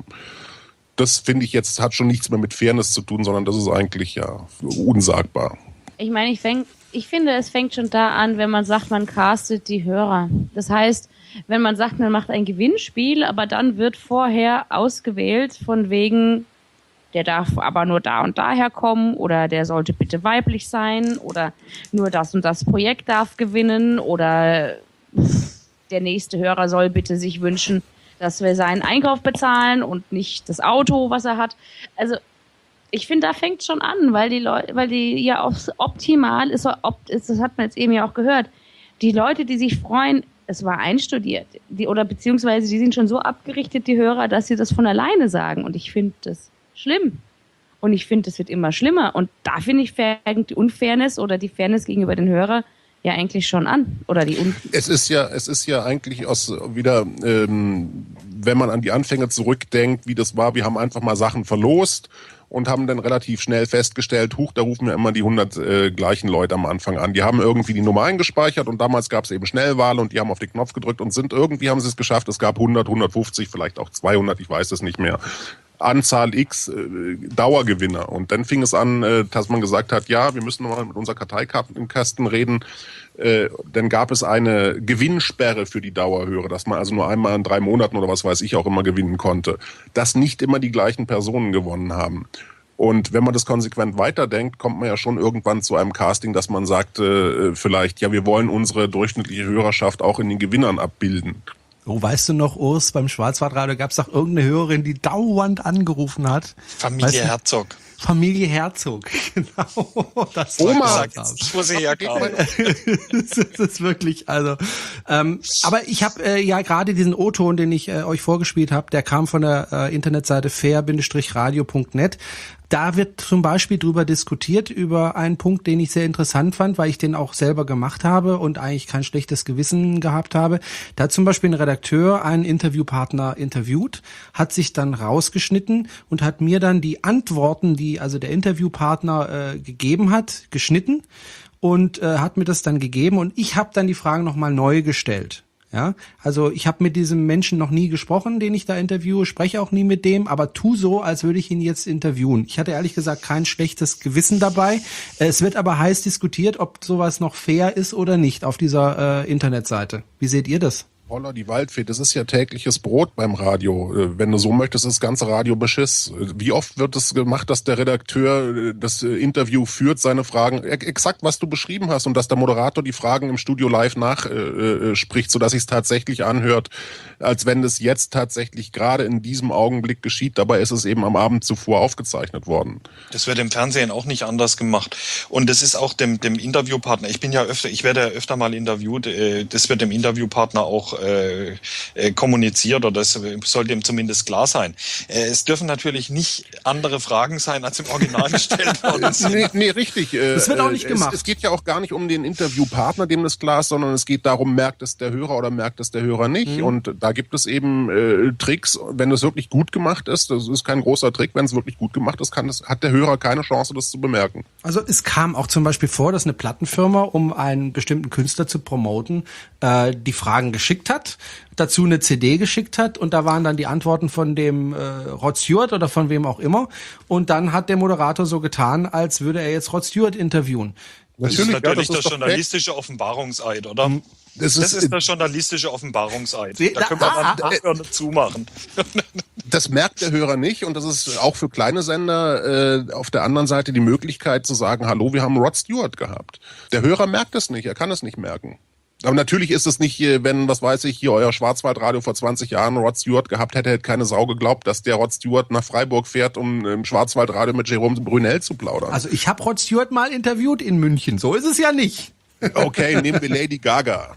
Speaker 3: Das finde ich jetzt, hat schon nichts mehr mit Fairness zu tun, sondern das ist eigentlich ja unsagbar.
Speaker 2: Ich meine, ich, fäng, ich finde, es fängt schon da an, wenn man sagt, man castet die Hörer. Das heißt, wenn man sagt, man macht ein Gewinnspiel, aber dann wird vorher ausgewählt von wegen, der darf aber nur da und daher kommen oder der sollte bitte weiblich sein oder nur das und das Projekt darf gewinnen oder der nächste Hörer soll bitte sich wünschen, dass wir seinen Einkauf bezahlen und nicht das Auto, was er hat. Also ich finde, da fängt es schon an, weil die Leute, weil die ja auch optimal ist, das hat man jetzt eben ja auch gehört. Die Leute, die sich freuen, es war einstudiert, die, oder beziehungsweise die sind schon so abgerichtet, die Hörer, dass sie das von alleine sagen. Und ich finde das schlimm. Und ich finde, es wird immer schlimmer. Und da finde ich, fängt die Unfairness oder die Fairness gegenüber den Hörern ja eigentlich schon an. Oder die Un-
Speaker 3: Es ist ja, es ist ja eigentlich aus wieder, ähm, wenn man an die Anfänge zurückdenkt, wie das war, wir haben einfach mal Sachen verlost und haben dann relativ schnell festgestellt, huch, da rufen ja immer die hundert äh, gleichen Leute am Anfang an. Die haben irgendwie die Nummer eingespeichert und damals gab es eben Schnellwahl und die haben auf den Knopf gedrückt und sind irgendwie, haben sie es geschafft, es gab hundert, hundertfünfzig, vielleicht auch zweihundert, ich weiß es nicht mehr. Anzahl X äh, Dauergewinner. Und dann fing es an, äh, dass man gesagt hat, ja, wir müssen nochmal mit unserer Karteikasten reden. Äh, dann gab es eine Gewinnsperre für die Dauerhörer, dass man also nur einmal in drei Monaten oder was weiß ich auch immer gewinnen konnte. Dass nicht immer die gleichen Personen gewonnen haben. Und wenn man das konsequent weiterdenkt, kommt man ja schon irgendwann zu einem Casting, dass man sagt, äh, vielleicht, ja, wir wollen unsere durchschnittliche Hörerschaft auch in den Gewinnern abbilden.
Speaker 1: Oh, weißt du noch, Urs, beim Schwarzwaldradio gab es doch irgendeine Hörerin, die dauernd angerufen hat.
Speaker 4: Familie
Speaker 1: weißt du?
Speaker 4: Herzog.
Speaker 1: Familie Herzog, genau. Das
Speaker 4: Oma, ich muss sie ja
Speaker 1: das ist wirklich, also. Ähm, aber ich habe äh, ja gerade diesen O-Ton, den ich äh, euch vorgespielt habe, der kam von der äh, Internetseite fair radio punkt net. Da wird zum Beispiel drüber diskutiert, über einen Punkt, den ich sehr interessant fand, weil ich den auch selber gemacht habe und eigentlich kein schlechtes Gewissen gehabt habe. Da hat zum Beispiel ein Redakteur einen Interviewpartner interviewt, hat sich dann rausgeschnitten und hat mir dann die Antworten, die also der Interviewpartner äh, gegeben hat, geschnitten und äh, hat mir das dann gegeben und ich habe dann die Fragen nochmal neu gestellt. Ja, also ich habe mit diesem Menschen noch nie gesprochen, den ich da interviewe, spreche auch nie mit dem, aber tu so, als würde ich ihn jetzt interviewen. Ich hatte ehrlich gesagt kein schlechtes Gewissen dabei. Es wird aber heiß diskutiert, ob sowas noch fair ist oder nicht auf dieser äh, Internetseite. Wie seht ihr das?
Speaker 3: Holla, die Waldfee, das ist ja tägliches Brot beim Radio. Wenn du so möchtest, ist das ganze Radio Beschiss. Wie oft wird es gemacht, dass der Redakteur das Interview führt, seine Fragen, exakt was du beschrieben hast, und dass der Moderator die Fragen im Studio live nachspricht, sodass es tatsächlich anhört, als wenn es jetzt tatsächlich gerade in diesem Augenblick geschieht. Dabei ist es eben am Abend zuvor aufgezeichnet worden. Das
Speaker 4: wird im Fernsehen auch nicht anders gemacht. Und das ist auch dem, dem Interviewpartner, ich bin ja öfter, ich werde ja öfter mal interviewt, das wird dem Interviewpartner auch Äh, äh, kommuniziert, oder das sollte ihm zumindest klar sein. Äh, es dürfen natürlich nicht andere Fragen sein, als im Original gestellt worden sind.
Speaker 3: Nee, nee, richtig.
Speaker 1: Das wird auch nicht gemacht.
Speaker 3: Es, es geht ja auch gar nicht um den Interviewpartner, dem das klar ist, sondern es geht darum, merkt es der Hörer oder merkt es der Hörer nicht. Mhm. Und da gibt es eben äh, Tricks, wenn es wirklich gut gemacht ist, das ist kein großer Trick, wenn es wirklich gut gemacht ist, kann das, hat der Hörer keine Chance, das zu bemerken.
Speaker 1: Also es kam auch zum Beispiel vor, dass eine Plattenfirma, um einen bestimmten Künstler zu promoten, äh, die Fragen geschickt hat, dazu eine C D geschickt hat, und da waren dann die Antworten von dem äh, Rod Stewart oder von wem auch immer, und dann hat der Moderator so getan, als würde er jetzt Rod Stewart interviewen.
Speaker 4: Das ist natürlich ja, das der ist journalistische Offenbarungseid, oder? Das ist, das ist der journalistische Offenbarungseid. Da können wir dann ah, ah, zumachen.
Speaker 3: Das merkt der Hörer nicht, und das ist auch für kleine Sender äh, auf der anderen Seite die Möglichkeit zu sagen, hallo, wir haben Rod Stewart gehabt. Der Hörer merkt es nicht, er kann es nicht merken. Aber natürlich ist es nicht, wenn, was weiß ich, hier euer Schwarzwaldradio vor zwanzig Jahren Rod Stewart gehabt hätte, hätte keine Sau geglaubt, dass der Rod Stewart nach Freiburg fährt, um im Schwarzwaldradio mit Jerome Brunel zu plaudern.
Speaker 1: Also ich habe Rod Stewart mal interviewt in München, so ist es ja nicht.
Speaker 3: Okay, nehmen wir Lady Gaga.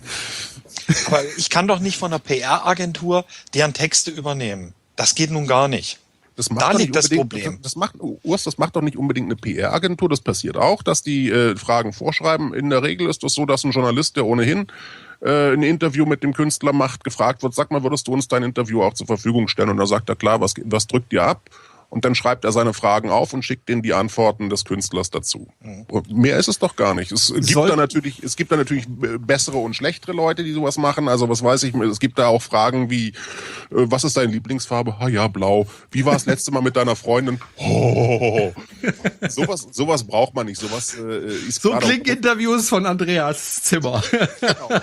Speaker 4: Aber ich kann doch nicht von einer P R-Agentur deren Texte übernehmen. Das geht nun gar nicht.
Speaker 3: Das macht da liegt das Problem. Das macht, Urs, das macht doch nicht unbedingt eine P R-Agentur. Das passiert auch, dass die äh, Fragen vorschreiben. In der Regel ist das so, dass ein Journalist, der ohnehin äh, ein Interview mit dem Künstler macht, gefragt wird, sag mal, würdest du uns dein Interview auch zur Verfügung stellen? Und da sagt er, klar, was, was drückt ihr ab? Und dann schreibt er seine Fragen auf und schickt denen die Antworten des Künstlers dazu. Mhm. Mehr ist es doch gar nicht. Es gibt Soll da natürlich, es gibt da natürlich bessere und schlechtere Leute, die sowas machen. Also was weiß ich, es gibt da auch Fragen wie, was ist deine Lieblingsfarbe? Ah ja, blau. Wie war es letzte Mal mit deiner Freundin? Oh. Sowas, sowas braucht man nicht. Sowas äh, ist
Speaker 1: so klingen Interviews von Andreas Zimmer. Genau.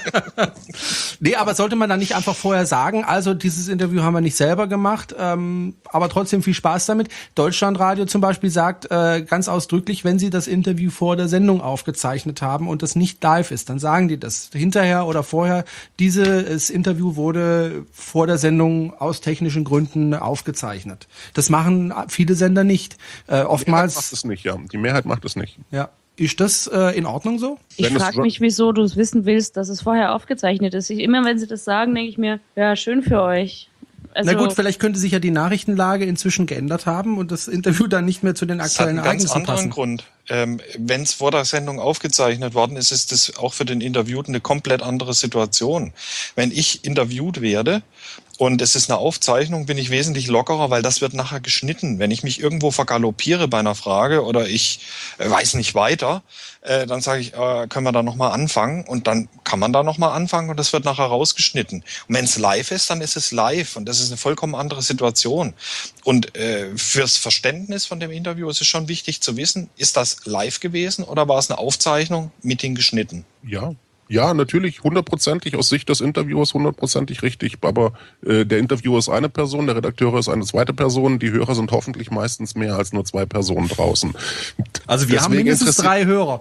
Speaker 1: Nee, aber sollte man dann nicht einfach vorher sagen, also dieses Interview haben wir nicht selber gemacht, ähm, aber trotzdem viel Spaß damit. Deutschlandradio zum Beispiel sagt äh, ganz ausdrücklich, wenn sie das Interview vor der Sendung aufgezeichnet haben und das nicht live ist, dann sagen die das hinterher oder vorher. Dieses Interview wurde vor der Sendung aus technischen Gründen aufgezeichnet. Das machen viele Sender nicht. Äh, oftmals
Speaker 3: Die Mehrheit macht es nicht, ja. Die Mehrheit macht es nicht.
Speaker 1: Ja. Ist das äh, in Ordnung so?
Speaker 2: Ich frage mich, wieso du es wissen willst, dass es vorher aufgezeichnet ist. Ich, immer wenn sie das sagen, denke ich mir, ja, schön für euch. Also
Speaker 1: na gut, vielleicht könnte sich ja die Nachrichtenlage inzwischen geändert haben und das Interview dann nicht mehr zu den aktuellen Ereignissen passen.
Speaker 4: Das hat einen ganz anderen Grund. Ähm, wenn es vor der Sendung aufgezeichnet worden ist, ist das auch für den Interviewten eine komplett andere Situation. Wenn ich interviewt werde und es ist eine Aufzeichnung, bin ich wesentlich lockerer, weil das wird nachher geschnitten. Wenn ich mich irgendwo vergaloppiere bei einer Frage oder ich äh, weiß nicht weiter, äh, dann sage ich, äh, können wir da nochmal anfangen? Und dann kann man da nochmal anfangen und das wird nachher rausgeschnitten. Und wenn es live ist, dann ist es live und das ist eine vollkommen andere Situation. Und äh, fürs Verständnis von dem Interview ist es schon wichtig zu wissen, ist das live gewesen oder war es eine Aufzeichnung mit den geschnitten?
Speaker 3: Ja. Ja, natürlich, hundertprozentig aus Sicht des Interviewers hundertprozentig richtig. Aber äh, der Interviewer ist eine Person, der Redakteur ist eine zweite Person. Die Hörer sind hoffentlich meistens mehr als nur zwei Personen draußen.
Speaker 1: Also wir Deswegen haben mindestens drei Hörer.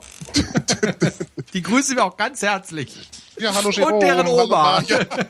Speaker 1: Die grüßen wir auch ganz herzlich.
Speaker 3: Ja, hallo Jerome.
Speaker 1: Und deren Oma.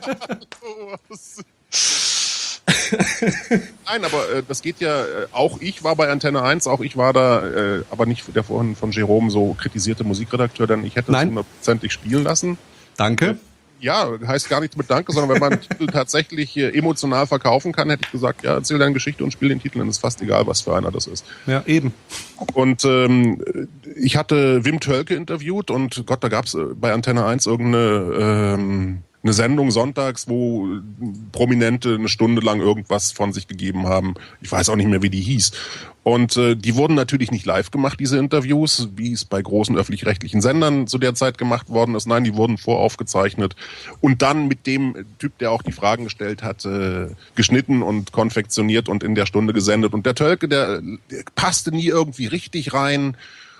Speaker 3: Nein, aber äh, das geht ja, äh, auch ich war bei Antenne eins, auch ich war da, äh, aber nicht der vorhin von Jerome so kritisierte Musikredakteur, denn ich hätte es hundertprozentig spielen lassen.
Speaker 1: Danke.
Speaker 3: Äh, ja, heißt gar nichts mit Danke, sondern wenn man einen Titel tatsächlich äh, emotional verkaufen kann, hätte ich gesagt, ja, erzähl deine Geschichte und spiel den Titel, dann ist fast egal, was für einer das ist.
Speaker 1: Ja, eben.
Speaker 3: Und ähm, ich hatte Wim Tölke interviewt und Gott, da gab es äh, bei Antenne eins irgendeine ähm, eine Sendung sonntags, wo Prominente eine Stunde lang irgendwas von sich gegeben haben. Ich weiß auch nicht mehr, wie die hieß. Und äh, die wurden natürlich nicht live gemacht, diese Interviews, wie es bei großen öffentlich-rechtlichen Sendern zu der Zeit gemacht worden ist. Nein, die wurden voraufgezeichnet und dann mit dem Typ, der auch die Fragen gestellt hat, äh, geschnitten und konfektioniert und in der Stunde gesendet. Und der Tölke, der, der passte nie irgendwie richtig rein.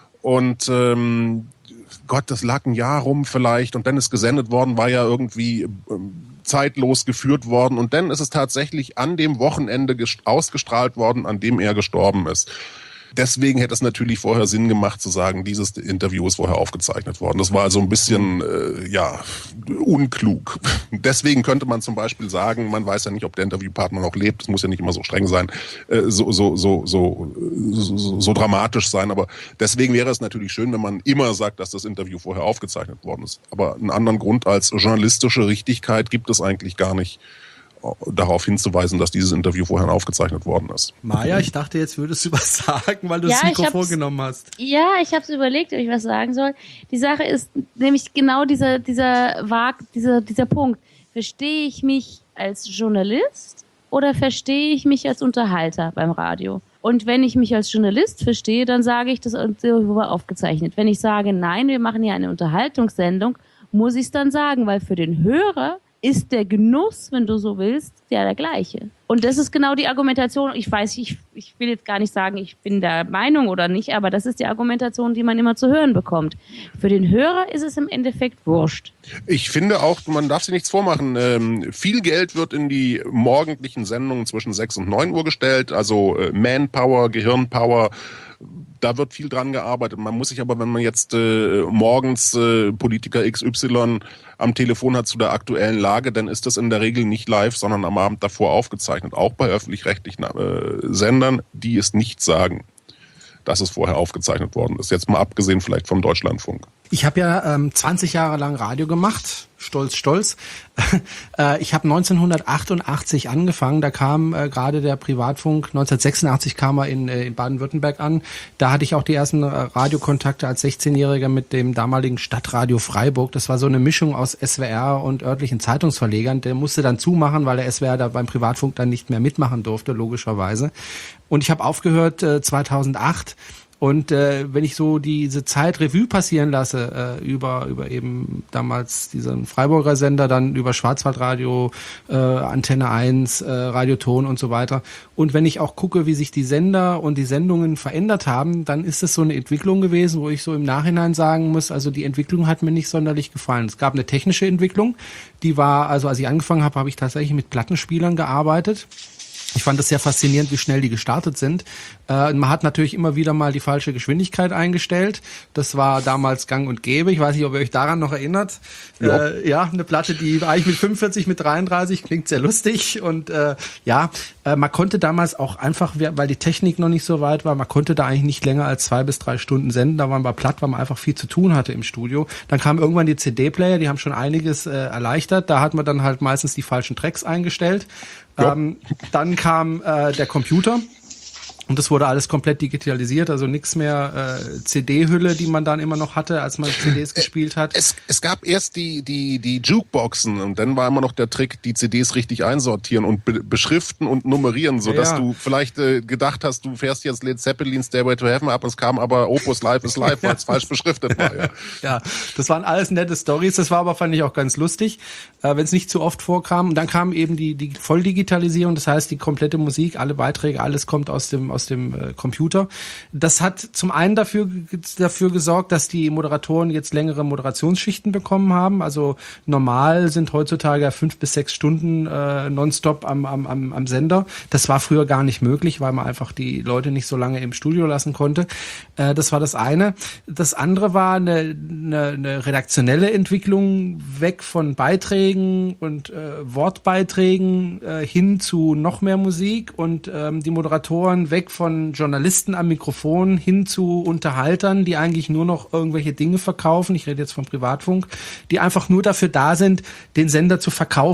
Speaker 3: Und ähm, Gott, das lag ein Jahr rum vielleicht. Und dann ist gesendet worden, war ja irgendwie ähm, zeitlos geführt worden. Und dann ist es tatsächlich an dem Wochenende gest- ausgestrahlt worden, an dem er gestorben ist. Deswegen hätte es natürlich vorher Sinn gemacht zu sagen, dieses Interview ist vorher aufgezeichnet worden. Das war also ein bisschen, äh, ja, unklug. Deswegen könnte man zum Beispiel sagen, man weiß ja nicht, ob der Interviewpartner noch lebt. Das muss ja nicht immer so streng sein, äh, so, so, so, so, so, so dramatisch sein. Aber deswegen wäre es natürlich schön, wenn man immer sagt, dass das Interview vorher aufgezeichnet worden ist. Aber einen anderen Grund als journalistische Richtigkeit gibt es eigentlich gar nicht, darauf hinzuweisen, dass dieses Interview vorher aufgezeichnet worden ist.
Speaker 1: Maja, ich dachte, jetzt würdest du was sagen, weil du
Speaker 2: Ja,
Speaker 1: das Mikro
Speaker 2: ich hab's-
Speaker 1: vorgenommen hast.
Speaker 2: Ja, ich habe es überlegt, ob ich was sagen soll. Die Sache ist nämlich genau dieser, dieser, Wag, dieser, dieser Punkt. Verstehe ich mich als Journalist oder verstehe ich mich als Unterhalter beim Radio? Und wenn ich mich als Journalist verstehe, dann sage ich, das Interview war aufgezeichnet. Wenn ich sage, nein, wir machen hier eine Unterhaltungssendung, muss ich es dann sagen, weil für den Hörer ist der Genuss, wenn du so willst, ja der gleiche. Und das ist genau die Argumentation. Ich weiß, ich, ich will jetzt gar nicht sagen, ich bin der Meinung oder nicht, aber das ist die Argumentation, die man immer zu hören bekommt. Für den Hörer ist es im Endeffekt wurscht.
Speaker 3: Ich finde auch, man darf sich nichts vormachen. Ähm, viel Geld wird in die morgendlichen Sendungen zwischen sechs und neun Uhr gestellt, also äh, Manpower, Gehirnpower. Da wird viel dran gearbeitet. Man muss sich aber, wenn man jetzt äh, morgens äh, Politiker X Y am Telefon hat zu der aktuellen Lage, dann ist das in der Regel nicht live, sondern am Abend davor aufgezeichnet. Auch bei öffentlich-rechtlichen äh, Sendern, die es nicht sagen, dass es vorher aufgezeichnet worden ist. Jetzt mal abgesehen vielleicht vom Deutschlandfunk.
Speaker 1: Ich habe ja ähm, zwanzig Jahre lang Radio gemacht, stolz, stolz. äh, ich habe neunzehnhundertachtundachtzig angefangen, da kam äh, gerade der Privatfunk, neunzehnhundertsechsundachtzig kam er in, äh, in Baden-Württemberg an. Da hatte ich auch die ersten äh, Radiokontakte als sechzehnjähriger mit dem damaligen Stadtradio Freiburg. Das war so eine Mischung aus S W R und örtlichen Zeitungsverlegern. Der musste dann zumachen, weil der S W R da beim Privatfunk dann nicht mehr mitmachen durfte, logischerweise. Und ich habe aufgehört äh, zweitausendacht. Und äh, wenn ich so diese Zeit Revue passieren lasse, äh, über über eben damals diesen Freiburger Sender, dann über Schwarzwaldradio, äh, Antenne eins, äh, Radioton und so weiter. Und wenn ich auch gucke, wie sich die Sender und die Sendungen verändert haben, dann ist es so eine Entwicklung gewesen, wo ich so im Nachhinein sagen muss, also die Entwicklung hat mir nicht sonderlich gefallen. Es gab eine technische Entwicklung, die war, also als ich angefangen habe, habe ich tatsächlich mit Plattenspielern gearbeitet. Ich fand es sehr faszinierend, wie schnell die gestartet sind. Äh, man hat natürlich immer wieder mal die falsche Geschwindigkeit eingestellt. Das war damals gang und gäbe. Ich weiß nicht, ob ihr euch daran noch erinnert. Ja, äh, ja eine Platte, die eigentlich mit fünfundvierzig, mit dreiunddreißig klingt sehr lustig. Und äh, ja, äh, man konnte damals auch einfach, weil die Technik noch nicht so weit war, man konnte da eigentlich nicht länger als zwei bis drei Stunden senden. Da waren wir platt, weil man einfach viel zu tun hatte im Studio. Dann kamen irgendwann die C D-Player, die haben schon einiges äh, erleichtert. Da hat man dann halt meistens die falschen Tracks eingestellt. Ähm, dann kam äh, der Computer und das wurde alles komplett digitalisiert, also nichts mehr äh, C D-Hülle, die man dann immer noch hatte, als man C Ds gespielt hat.
Speaker 3: Es, es gab erst die, die, die Jukeboxen und dann war immer noch der Trick, die C Ds richtig einsortieren und be- beschriften und nummerieren, sodass
Speaker 1: Ja.
Speaker 3: du vielleicht äh, gedacht hast, du fährst jetzt Led Zeppelin Stairway to Heaven ab, es kam aber Opus Live is Live, weil es falsch beschriftet war. Ja.
Speaker 1: Ja, das waren alles nette Stories. Das war aber, fand ich, auch ganz lustig, äh, wenn es nicht zu oft vorkam. Und dann kam eben die, die Volldigitalisierung, das heißt, die komplette Musik, alle Beiträge, alles kommt aus dem aus dem äh, Computer. Das hat zum einen dafür dafür gesorgt, dass die Moderatoren jetzt längere Moderationsschichten bekommen haben. Also normal sind heutzutage ja fünf bis sechs Stunden äh, nonstop am, am, am, am Sender. Das war früher gar nicht möglich, weil man einfach die Leute nicht so lange im Studio lassen konnte. Äh, das war das eine. Das andere war eine, eine, eine redaktionelle Entwicklung weg von Beiträgen und äh, Wortbeiträgen äh, hin zu noch mehr Musik und ähm, die Moderatoren weg von Journalisten am Mikrofon hin zu Unterhaltern, die eigentlich nur noch irgendwelche Dinge verkaufen. Ich rede jetzt vom Privatfunk, die einfach nur dafür da sind, den Sender zu verkaufen.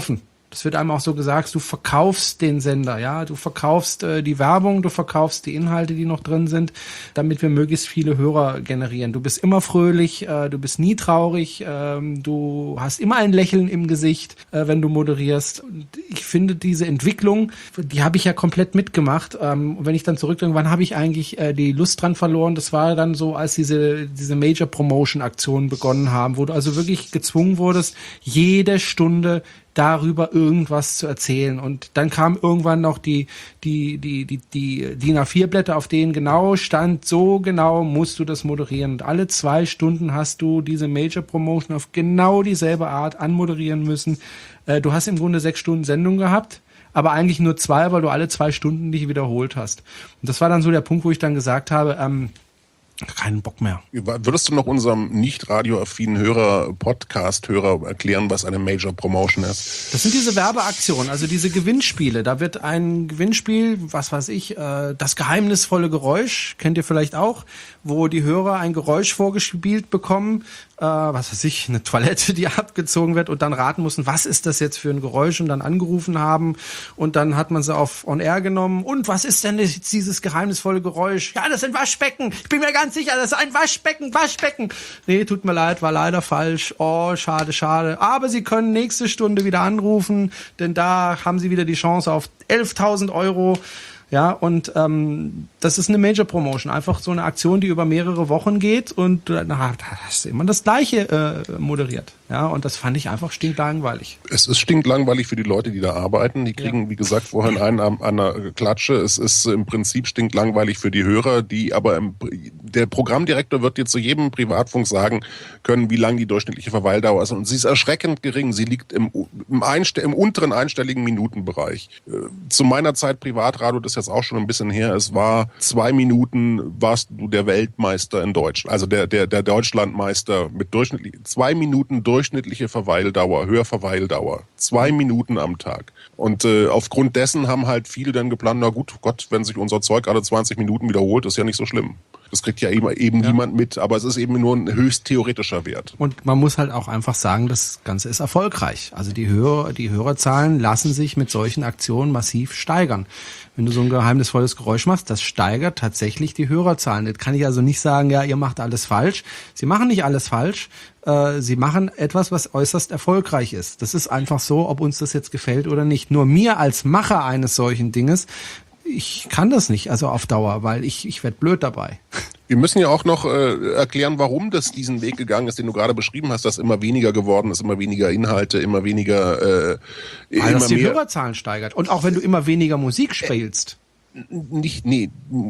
Speaker 1: Das wird einem auch so gesagt, du verkaufst den Sender, ja, du verkaufst äh, die Werbung, du verkaufst die Inhalte, die noch drin sind, damit wir möglichst viele Hörer generieren. Du bist immer fröhlich, äh, du bist nie traurig, ähm, du hast immer ein Lächeln im Gesicht, äh, wenn du moderierst. Und ich finde diese Entwicklung, die habe ich ja komplett mitgemacht. Ähm, und wenn ich dann zurückdenke, wann habe ich eigentlich äh, die Lust dran verloren? Das war dann so, als diese diese Major Promotion Aktionen begonnen haben, wo du also wirklich gezwungen wurdest, jede Stunde darüber irgendwas zu erzählen. Und dann kam irgendwann noch die die die die die D I N A vier Blätter, auf denen genau stand, so genau musst du das moderieren. Und alle zwei Stunden hast du diese Major Promotion auf genau dieselbe Art anmoderieren müssen. Äh, du hast im Grunde sechs Stunden Sendung gehabt, aber eigentlich nur zwei, weil du alle zwei Stunden dich wiederholt hast. Und das war dann so der Punkt, wo ich dann gesagt habe, ähm, keinen Bock mehr.
Speaker 3: Würdest du noch unserem nicht radioaffinen Hörer, Podcast-Hörer erklären, was eine Major Promotion ist?
Speaker 1: Das sind diese Werbeaktionen, also diese Gewinnspiele. Da wird ein Gewinnspiel, was weiß ich, äh, das geheimnisvolle Geräusch, kennt ihr vielleicht auch, wo die Hörer ein Geräusch vorgespielt bekommen, äh, was weiß ich, eine Toilette, die abgezogen wird und dann raten mussten, was ist das jetzt für ein Geräusch und dann angerufen haben und dann hat man sie auf On Air genommen. Und was ist denn jetzt dieses geheimnisvolle Geräusch? Ja, das sind Waschbecken. Ich bin mir ganz sicher, das ist ein Waschbecken, Waschbecken. Nee, tut mir leid, war leider falsch. Oh, schade, schade. Aber Sie können nächste Stunde wieder anrufen, denn da haben Sie wieder die Chance auf elftausend Euro. Ja, und ähm, das ist eine Major Promotion, einfach so eine Aktion, die über mehrere Wochen geht und na, da hast du immer das Gleiche äh, moderiert. Ja, und das fand ich einfach stinklangweilig.
Speaker 3: Es ist stinklangweilig für die Leute, die da arbeiten. Die kriegen, ja. wie gesagt, vorhin einen an, an einer Klatsche. Es ist im Prinzip stinklangweilig für die Hörer, die aber im, der Programmdirektor wird dir zu jedem Privatfunk sagen können, wie lang die durchschnittliche Verweildauer ist. Und sie ist erschreckend gering. Sie liegt im, im, einste, im unteren einstelligen Minutenbereich. Zu meiner Zeit Privatradio, das ist jetzt auch schon ein bisschen her, es war zwei Minuten, warst du der Weltmeister in Deutschland. Also der, der, der Deutschlandmeister mit durchschnittlich, zwei Minuten durchschnittliche Verweildauer, Hörverweildauer. Zwei Minuten am Tag. Und äh, aufgrund dessen haben halt viele dann geplant, na gut, Gott, wenn sich unser Zeug alle zwanzig Minuten wiederholt, ist ja nicht so schlimm. Das kriegt ja eben, eben ja. niemand mit, aber es ist eben nur ein höchst theoretischer Wert.
Speaker 1: Und man muss halt auch einfach sagen, das Ganze ist erfolgreich. Also die Hörer, die Hörerzahlen lassen sich mit solchen Aktionen massiv steigern. Wenn du so ein geheimnisvolles Geräusch machst, das steigert tatsächlich die Hörerzahlen. Das kann ich also nicht sagen, ja, ihr macht alles falsch. Sie machen nicht alles falsch. Äh, sie machen etwas, was äußerst erfolgreich ist. Das ist einfach so, ob uns das jetzt gefällt oder nicht. Nur mir als Macher eines solchen Dinges, ich kann das nicht, also auf Dauer, weil ich, ich werde blöd dabei.
Speaker 3: Wir müssen ja auch noch äh, erklären, warum das diesen Weg gegangen ist, den du gerade beschrieben hast, dass immer weniger geworden ist, immer weniger Inhalte, immer weniger äh,
Speaker 1: Weil
Speaker 3: immer
Speaker 1: das die
Speaker 3: mehr
Speaker 1: Hörerzahlen steigert. Und auch wenn du immer weniger Musik spielst.
Speaker 3: Nicht, nee.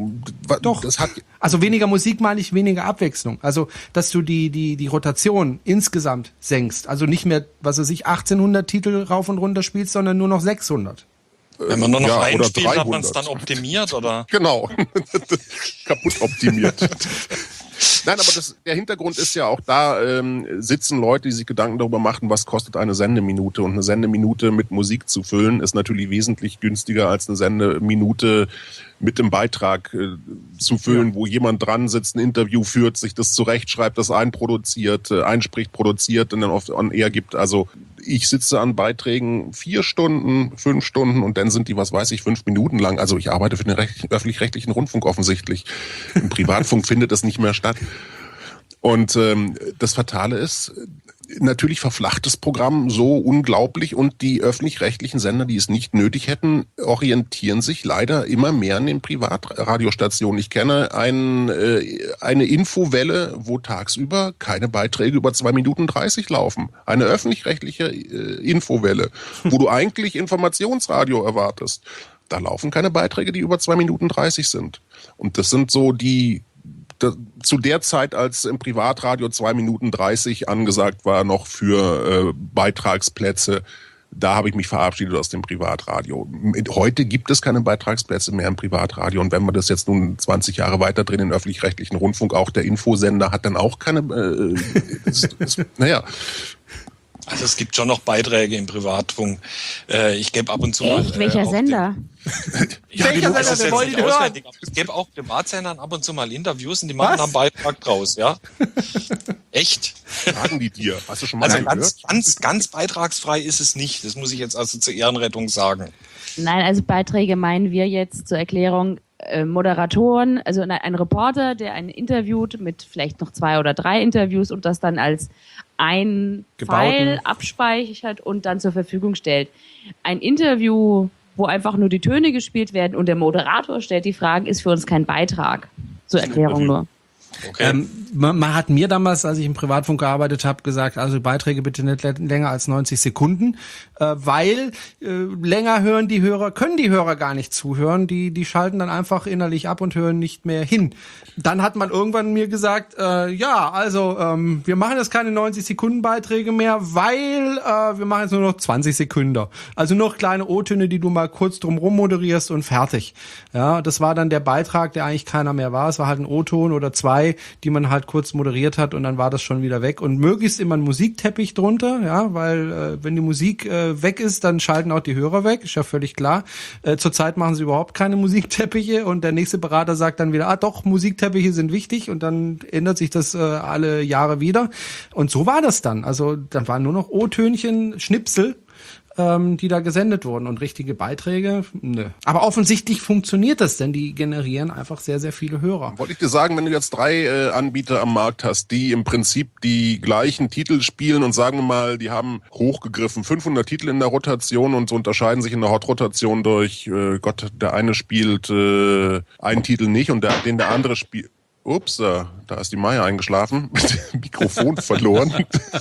Speaker 1: Doch.
Speaker 3: Das hat
Speaker 1: also weniger Musik meine ich weniger Abwechslung. Also, dass du die, die, die Rotation insgesamt senkst. Also nicht mehr, was weiß ich, achtzehnhundert Titel rauf und runter spielst, sondern nur noch sechshundert.
Speaker 4: Wenn man nur noch
Speaker 3: ja,
Speaker 4: einen spielt,
Speaker 3: dreihundert.
Speaker 4: hat man es dann optimiert, oder?
Speaker 3: Genau. Kaputt optimiert. Nein, aber das, der Hintergrund ist ja auch, da ähm, sitzen Leute, die sich Gedanken darüber machen, was kostet eine Sendeminute. Und eine Sendeminute mit Musik zu füllen, ist natürlich wesentlich günstiger als eine Sendeminute mit dem Beitrag äh, zu füllen, ja. wo jemand dran sitzt, ein Interview führt, sich das zurechtschreibt, das einproduziert, äh, einspricht, produziert und dann oft on air gibt. Also ich sitze an Beiträgen vier Stunden, fünf Stunden und dann sind die, was weiß ich, fünf Minuten lang. Also ich arbeite für den öffentlich-rechtlichen Rundfunk offensichtlich. Im Privatfunk findet das nicht mehr statt. Und ähm, das Fatale ist, natürlich verflacht das Programm so unglaublich und die öffentlich-rechtlichen Sender, die es nicht nötig hätten, orientieren sich leider immer mehr an den Privatradiostationen. Ich kenne ein, äh, eine Infowelle, wo tagsüber keine Beiträge über zwei Minuten dreißig laufen. Eine öffentlich-rechtliche äh, Infowelle, wo du eigentlich Informationsradio erwartest. Da laufen keine Beiträge, die über zwei Minuten dreißig sind. Und das sind so die zu der Zeit, als im Privatradio zwei Minuten dreißig angesagt war, noch für äh, Beitragsplätze, da habe ich mich verabschiedet aus dem Privatradio. Heute gibt es keine Beitragsplätze mehr im Privatradio und wenn wir das jetzt nun zwanzig Jahre weiter drehen, den öffentlich-rechtlichen Rundfunk, auch der Infosender hat dann auch keine, äh, das, das, naja.
Speaker 4: Also es gibt schon noch Beiträge im Privatfunk. Äh, ich gebe ab und zu
Speaker 2: Echt?
Speaker 4: mal... Äh,
Speaker 2: Welcher Sender?
Speaker 4: Ja,
Speaker 1: Welcher
Speaker 4: genug,
Speaker 1: Sender? Wir wollen ihn hören.
Speaker 4: Ich gebe auch Privatsendern ab und zu mal Interviews und die machen
Speaker 1: Was?
Speaker 4: da einen Beitrag draus, ja? Echt?
Speaker 3: Sagen die dir. Hast du schon mal
Speaker 4: Also
Speaker 3: einen
Speaker 4: ganz,
Speaker 3: gehört?
Speaker 4: ganz, ganz beitragsfrei ist es nicht. Das muss ich jetzt also zur Ehrenrettung sagen.
Speaker 2: Nein, also Beiträge meinen wir jetzt zur Erklärung äh, Moderatoren, also ein, ein Reporter, der einen interviewt mit vielleicht noch zwei oder drei Interviews und das dann als ein
Speaker 1: Gebauten.
Speaker 2: File abspeichert und dann zur Verfügung stellt. Ein Interview, wo einfach nur die Töne gespielt werden und der Moderator stellt die Fragen, ist für uns kein Beitrag. Zur Erklärung nur.
Speaker 4: Okay.
Speaker 1: Ähm, man, man hat mir damals, als ich im Privatfunk gearbeitet habe, gesagt, also Beiträge bitte nicht le- länger als neunzig Sekunden, äh, weil äh, länger hören die Hörer, können die Hörer gar nicht zuhören, die die schalten dann einfach innerlich ab und hören nicht mehr hin. Dann hat man irgendwann mir gesagt, äh, ja, also ähm, wir machen jetzt keine neunzig Sekunden Beiträge mehr, weil äh, wir machen jetzt nur noch zwanzig Sekunden. Also noch kleine O-Töne, die du mal kurz drumrum moderierst und fertig. Ja, das war dann der Beitrag, der eigentlich keiner mehr war. Es war halt ein O-Ton oder zwei, die man halt kurz moderiert hat und dann war das schon wieder weg. Und möglichst immer ein Musikteppich drunter, ja, weil äh, wenn die Musik äh, weg ist, dann schalten auch die Hörer weg, ist ja völlig klar. Äh, zurzeit machen sie überhaupt keine Musikteppiche und der nächste Berater sagt dann wieder, ah doch, Musikteppiche sind wichtig und dann ändert sich das äh, alle Jahre wieder. Und so war das dann. Also dann waren nur noch O-Tönchen, Schnipsel, ähm, die da gesendet wurden und richtige Beiträge, nö. Aber offensichtlich funktioniert das, denn die generieren einfach sehr, sehr viele Hörer.
Speaker 3: Wollte ich dir sagen, wenn du jetzt drei äh, Anbieter am Markt hast, die im Prinzip die gleichen Titel spielen und sagen wir mal, die haben hochgegriffen fünfhundert Titel in der Rotation und so unterscheiden sich in der Hot-Rotation durch, äh, Gott, der eine spielt äh, einen Titel nicht und der, den der andere spielt. Ups, da, da ist die Maya eingeschlafen, mit dem Mikrofon verloren.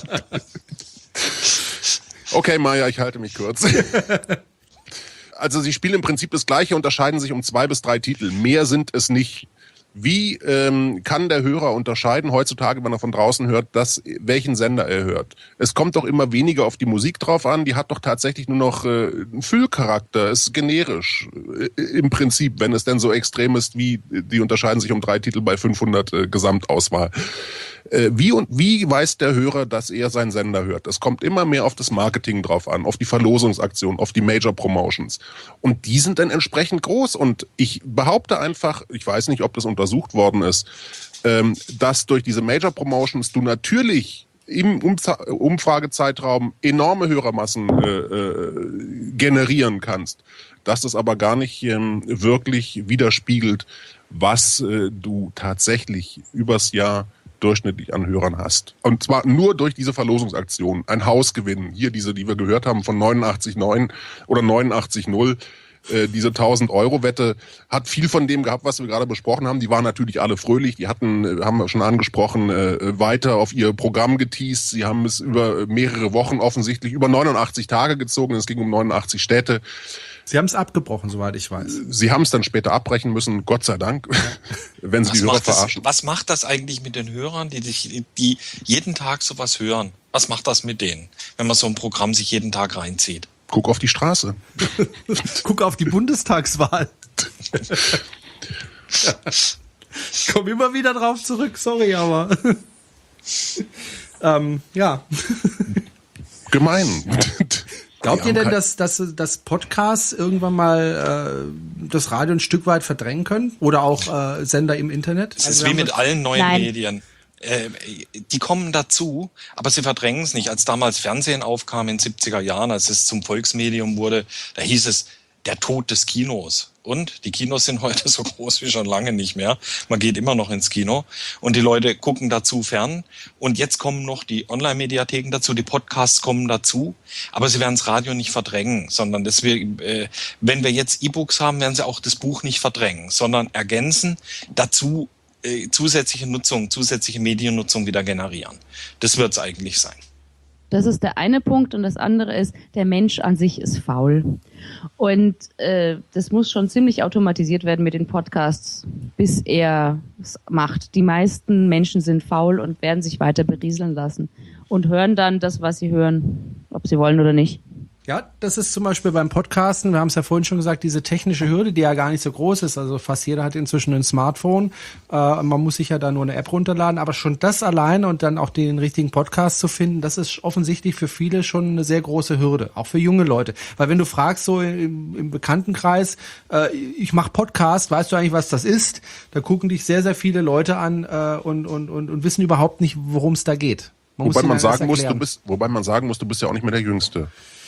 Speaker 3: Okay, Maya, ich halte mich kurz. Also sie spielen im Prinzip das Gleiche, unterscheiden sich um zwei bis drei Titel. Mehr sind es nicht. Wie ähm, kann der Hörer unterscheiden, heutzutage, wenn er von draußen hört, dass, welchen Sender er hört? Es kommt doch immer weniger auf die Musik drauf an, die hat doch tatsächlich nur noch äh, einen Füllcharakter, ist generisch äh, im Prinzip, wenn es denn so extrem ist, wie die unterscheiden sich um drei Titel bei fünfhundert äh, Gesamtauswahl. Äh, wie und wie weiß der Hörer, dass er seinen Sender hört? Es kommt immer mehr auf das Marketing drauf an, auf die Verlosungsaktion, auf die Major Promotions. Und die sind dann entsprechend groß. Und ich behaupte einfach, ich weiß nicht, ob das untersucht worden ist, ähm, dass durch diese Major Promotions du natürlich im Umza- Umfragezeitraum enorme Hörermassen äh, äh, generieren kannst. Dass das aber gar nicht ähm, wirklich widerspiegelt, was äh, du tatsächlich übers Jahr durchschnittlich an Hörern hast. Und zwar nur durch diese Verlosungsaktion. Ein Hausgewinn. Hier diese, die wir gehört haben, von neunundachtzig Komma neun oder neunundachtzig Komma null. Äh, diese tausend-Euro-Wette hat viel von dem gehabt, was wir gerade besprochen haben. Die waren natürlich alle fröhlich. Die hatten, haben wir schon angesprochen, äh, weiter auf ihr Programm geteast. Sie haben es über mehrere Wochen offensichtlich, über neunundachtzig Tage gezogen. Es ging um neunundachtzig Städte.
Speaker 1: Sie haben es abgebrochen, soweit ich weiß.
Speaker 3: Sie haben es dann später abbrechen müssen, Gott sei Dank, wenn sie
Speaker 4: Was
Speaker 3: die Hörer
Speaker 4: macht, das,
Speaker 3: verarschen.
Speaker 4: was macht das eigentlich mit den Hörern, die, dich, die jeden Tag sowas hören? Was macht das mit denen, wenn man so ein Programm sich jeden Tag reinzieht?
Speaker 3: Guck auf die Straße.
Speaker 1: Guck auf die Bundestagswahl. Ich komme immer wieder drauf zurück, sorry, aber ähm, ja.
Speaker 3: Gemein.
Speaker 1: Glaubt ihr denn, dass, dass, dass Podcasts irgendwann mal äh, das Radio ein Stück weit verdrängen können? Oder auch äh, Sender im Internet?
Speaker 4: Es ist wie mit allen neuen
Speaker 2: Nein.
Speaker 4: Medien. Äh, die kommen dazu, aber sie verdrängen es nicht. Als damals Fernsehen aufkam in den siebziger Jahren, als es zum Volksmedium wurde, da hieß es, der Tod des Kinos. Und die Kinos sind heute so groß wie schon lange nicht mehr. Man geht immer noch ins Kino und die Leute gucken dazu fern. Und jetzt kommen noch die Online-Mediatheken dazu, die Podcasts kommen dazu. Aber sie werden das Radio nicht verdrängen, sondern das wir, äh, wenn wir jetzt E-Books haben, werden sie auch das Buch nicht verdrängen, sondern ergänzen, dazu äh, zusätzliche Nutzung, zusätzliche Mediennutzung wieder generieren. Das wird es eigentlich sein.
Speaker 2: Das ist der eine Punkt und das andere ist, der Mensch an sich ist faul. Und äh, das muss schon ziemlich automatisiert werden mit den Podcasts, bis er es macht. Die meisten Menschen sind faul und werden sich weiter berieseln lassen und hören dann das, was sie hören, ob sie wollen oder nicht.
Speaker 1: Ja, das ist zum Beispiel beim Podcasten, wir haben es ja vorhin schon gesagt, diese technische Hürde, die ja gar nicht so groß ist. Also fast jeder hat inzwischen ein Smartphone. Äh, man muss sich ja da nur eine App runterladen. Aber schon das alleine und dann auch den richtigen Podcast zu finden, das ist offensichtlich für viele schon eine sehr große Hürde. Auch für junge Leute. Weil wenn du fragst, so im, im Bekanntenkreis, äh, ich mache Podcast, weißt du eigentlich, was das ist? Da gucken dich sehr, sehr viele Leute an äh, und, und, und, und wissen überhaupt nicht, worum es da geht. Man
Speaker 3: wobei, man sagen muss,
Speaker 1: erklären.
Speaker 3: du bist, wobei man sagen muss, du bist ja auch nicht mehr der Jüngste.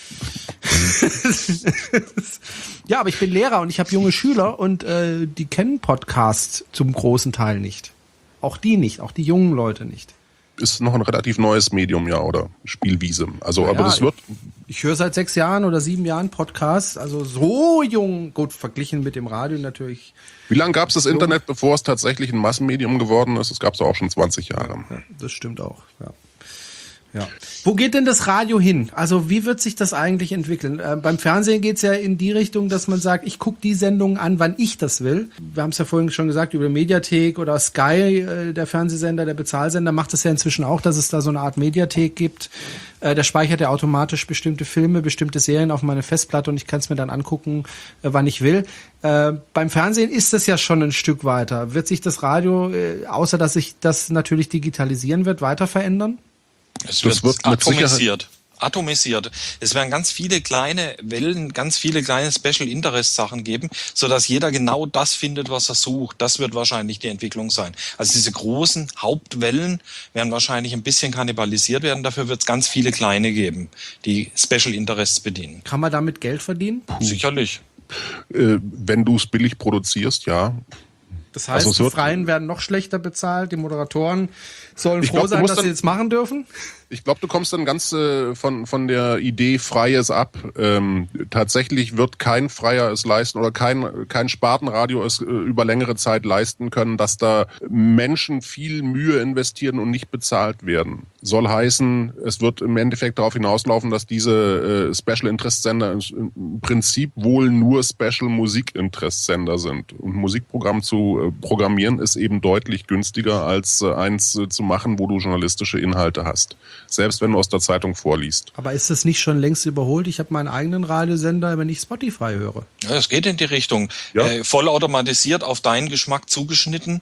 Speaker 1: Ja, aber ich bin Lehrer und ich habe junge Schüler und äh, die kennen Podcast zum großen Teil nicht. Auch die nicht, auch die jungen Leute nicht.
Speaker 3: Ist noch ein relativ neues Medium, ja, oder Spielwiese. Also, aber
Speaker 1: ja,
Speaker 3: das wird.
Speaker 1: Ich, ich höre seit sechs Jahren oder sieben Jahren Podcasts, also so jung, gut verglichen mit dem Radio natürlich.
Speaker 3: Wie lange gab es das Internet, bevor es tatsächlich ein Massenmedium geworden ist? Das gab es auch schon zwanzig Jahre.
Speaker 1: Ja, das stimmt auch, ja. Ja. Wo geht denn das Radio hin? Also wie wird sich das eigentlich entwickeln? Äh, beim Fernsehen geht's ja in die Richtung, dass man sagt, ich gucke die Sendungen an, wann ich das will. Wir haben es ja vorhin schon gesagt, über Mediathek oder Sky, äh, der Fernsehsender, der Bezahlsender, macht es ja inzwischen auch, dass es da so eine Art Mediathek gibt. Äh, der speichert ja automatisch bestimmte Filme, bestimmte Serien auf meine Festplatte und ich kann es mir dann angucken, äh, wann ich will. Äh, beim Fernsehen ist das ja schon ein Stück weiter. Wird sich das Radio, äh, außer dass sich das natürlich digitalisieren wird, weiter verändern?
Speaker 4: Es wird, wird atomisiert. Atomisiert. Es werden ganz viele kleine Wellen, ganz viele kleine Special Interest Sachen geben, so dass jeder genau das findet, was er sucht. Das wird wahrscheinlich die Entwicklung sein. Also diese großen Hauptwellen werden wahrscheinlich ein bisschen kannibalisiert werden. Dafür wird es ganz viele kleine geben, die Special Interests bedienen.
Speaker 1: Kann man damit Geld verdienen?
Speaker 4: Sicherlich.
Speaker 3: Äh, wenn du es billig produzierst, ja.
Speaker 1: Das heißt,
Speaker 3: also
Speaker 1: die Freien werden noch schlechter bezahlt, die Moderatoren sollen
Speaker 3: ich
Speaker 1: froh
Speaker 3: glaub,
Speaker 1: sein, dass
Speaker 3: dann,
Speaker 1: sie jetzt machen dürfen?
Speaker 3: Ich glaube, du kommst dann ganz äh, von, von der Idee Freies ab. Ähm, tatsächlich wird kein Freier es leisten oder kein, kein Spartenradio es äh, über längere Zeit leisten können, dass da Menschen viel Mühe investieren und nicht bezahlt werden. Soll heißen, es wird im Endeffekt darauf hinauslaufen, dass diese äh, Special Interest Sender im Prinzip wohl nur Special Musik Interest Sender sind. Und ein Musikprogramm zu äh, programmieren ist eben deutlich günstiger als äh, eins äh, zu machen, wo du journalistische Inhalte hast. Selbst wenn du aus der Zeitung vorliest.
Speaker 1: Aber ist das nicht schon längst überholt? Ich habe meinen eigenen Radiosender, wenn ich Spotify höre.
Speaker 4: Ja, es geht in die Richtung.
Speaker 3: Ja.
Speaker 4: Äh, vollautomatisiert, auf deinen Geschmack zugeschnitten,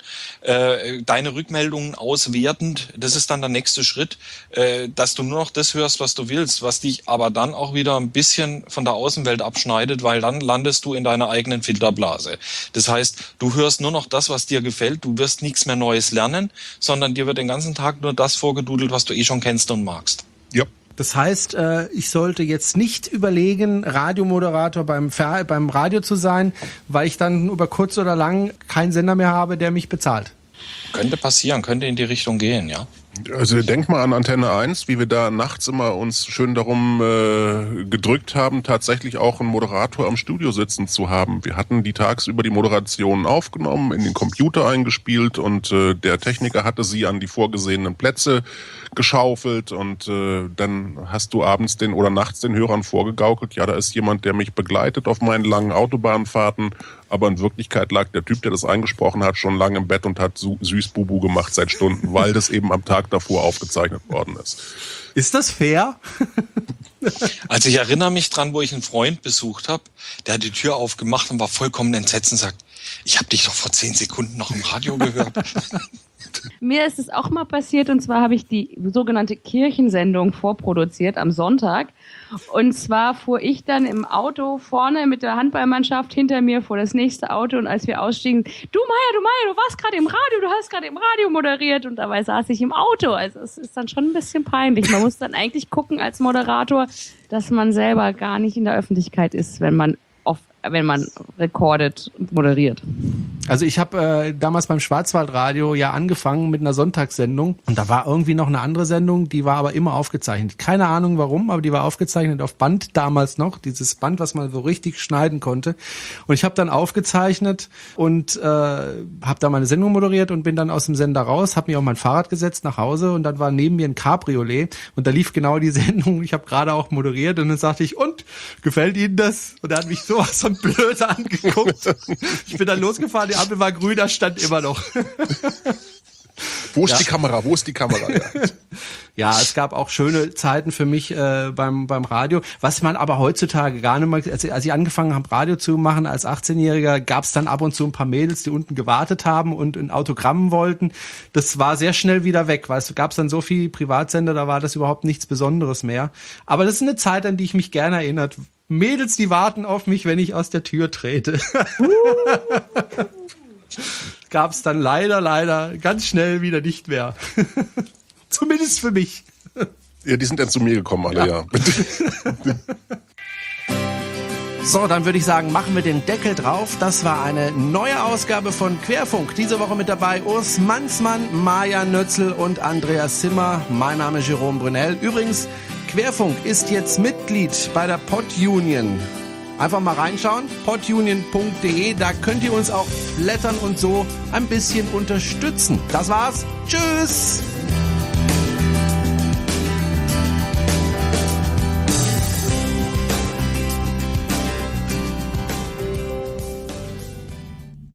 Speaker 4: äh, deine Rückmeldungen auswertend. Das ist dann der nächste Schritt, äh, dass du nur noch das hörst, was du willst, was dich aber dann auch wieder ein bisschen von der Außenwelt abschneidet, weil dann landest du in deiner eigenen Filterblase. Das heißt, du hörst nur noch das, was dir gefällt. Du wirst nichts mehr Neues lernen, sondern dir wird den ganzen Tag nur das vorgedudelt, was du eh schon kennst und magst.
Speaker 3: Ja.
Speaker 1: Das heißt, äh, ich sollte jetzt nicht überlegen, Radiomoderator beim, Fer- beim Radio zu sein, weil ich dann über kurz oder lang keinen Sender mehr habe, der mich bezahlt.
Speaker 4: Könnte passieren, könnte in die Richtung gehen, ja.
Speaker 3: Also denk mal an Antenne eins, wie wir da nachts immer uns schön darum äh, gedrückt haben, tatsächlich auch einen Moderator am Studio sitzen zu haben. Wir hatten die tagsüber die Moderationen aufgenommen, in den Computer eingespielt und äh, der Techniker hatte sie an die vorgesehenen Plätze geschaufelt und äh, dann hast du abends den oder nachts den Hörern vorgegaukelt, ja, da ist jemand, der mich begleitet auf meinen langen Autobahnfahrten, aber in Wirklichkeit lag der Typ, der das eingesprochen hat, schon lange im Bett und hat süß Bubu gemacht seit Stunden, weil das eben am Tag davor aufgezeichnet worden ist.
Speaker 1: Ist das fair?
Speaker 4: Also ich erinnere mich dran, wo ich einen Freund besucht habe, der hat die Tür aufgemacht und war vollkommen entsetzt und sagt, ich habe dich doch vor zehn Sekunden noch im Radio gehört.
Speaker 2: Mir ist es auch mal passiert, und zwar habe ich die sogenannte Kirchensendung vorproduziert am Sonntag. Und zwar fuhr ich dann im Auto vorne mit der Handballmannschaft hinter mir vor das nächste Auto, und als wir ausstiegen, du Meier, du Meier, du warst gerade im Radio, du hast gerade im Radio moderiert, und dabei saß ich im Auto. Also es ist dann schon ein bisschen peinlich. Man muss dann eigentlich gucken als Moderator, dass man selber gar nicht in der Öffentlichkeit ist, wenn man auf, wenn man recordet und moderiert.
Speaker 1: Also ich habe äh, damals beim Schwarzwaldradio ja angefangen mit einer Sonntagssendung, und da war irgendwie noch eine andere Sendung, die war aber immer aufgezeichnet. Keine Ahnung warum, aber die war aufgezeichnet auf Band damals noch, dieses Band, was man so richtig schneiden konnte. Und ich habe dann aufgezeichnet und äh, habe da meine Sendung moderiert und bin dann aus dem Sender raus, habe mich auf mein Fahrrad gesetzt nach Hause, und dann war neben mir ein Cabriolet und da lief genau die Sendung. Ich habe gerade auch moderiert, und dann sagte ich, und, gefällt Ihnen das? Und er hat mich sowas von blöd angeguckt. Ich bin dann losgefahren, die Ampel war grün, da stand immer noch.
Speaker 3: Wo ist
Speaker 1: Ja.
Speaker 3: die Kamera? Wo ist die Kamera? Ja.
Speaker 1: Ja, es gab auch schöne Zeiten für mich äh, beim beim Radio. Was man aber heutzutage gar nicht mehr, als, als ich angefangen habe, Radio zu machen als achtzehnjähriger, gab es dann ab und zu ein paar Mädels, die unten gewartet haben und ein Autogramm wollten. Das war sehr schnell wieder weg, weil es gab dann so viele Privatsender, da war das überhaupt nichts Besonderes mehr. Aber das ist eine Zeit, an die ich mich gerne erinnert. Mädels, die warten auf mich, wenn ich aus der Tür trete. Gab es dann leider, leider ganz schnell wieder nicht mehr. Zumindest für mich.
Speaker 3: Ja, die sind dann zu mir gekommen, alle, ja. ja.
Speaker 1: So, dann würde ich sagen, machen wir den Deckel drauf. Das war eine neue Ausgabe von Querfunk. Diese Woche mit dabei Urs Mansmann, Maja Nötzl und Andreas Zimmer. Mein Name ist Jerome Brunel. Übrigens, Querfunk ist jetzt Mitglied bei der Podunion. Einfach mal reinschauen, podunion punkt de, da könnt ihr uns auch flattern und so ein bisschen unterstützen. Das war's. Tschüss!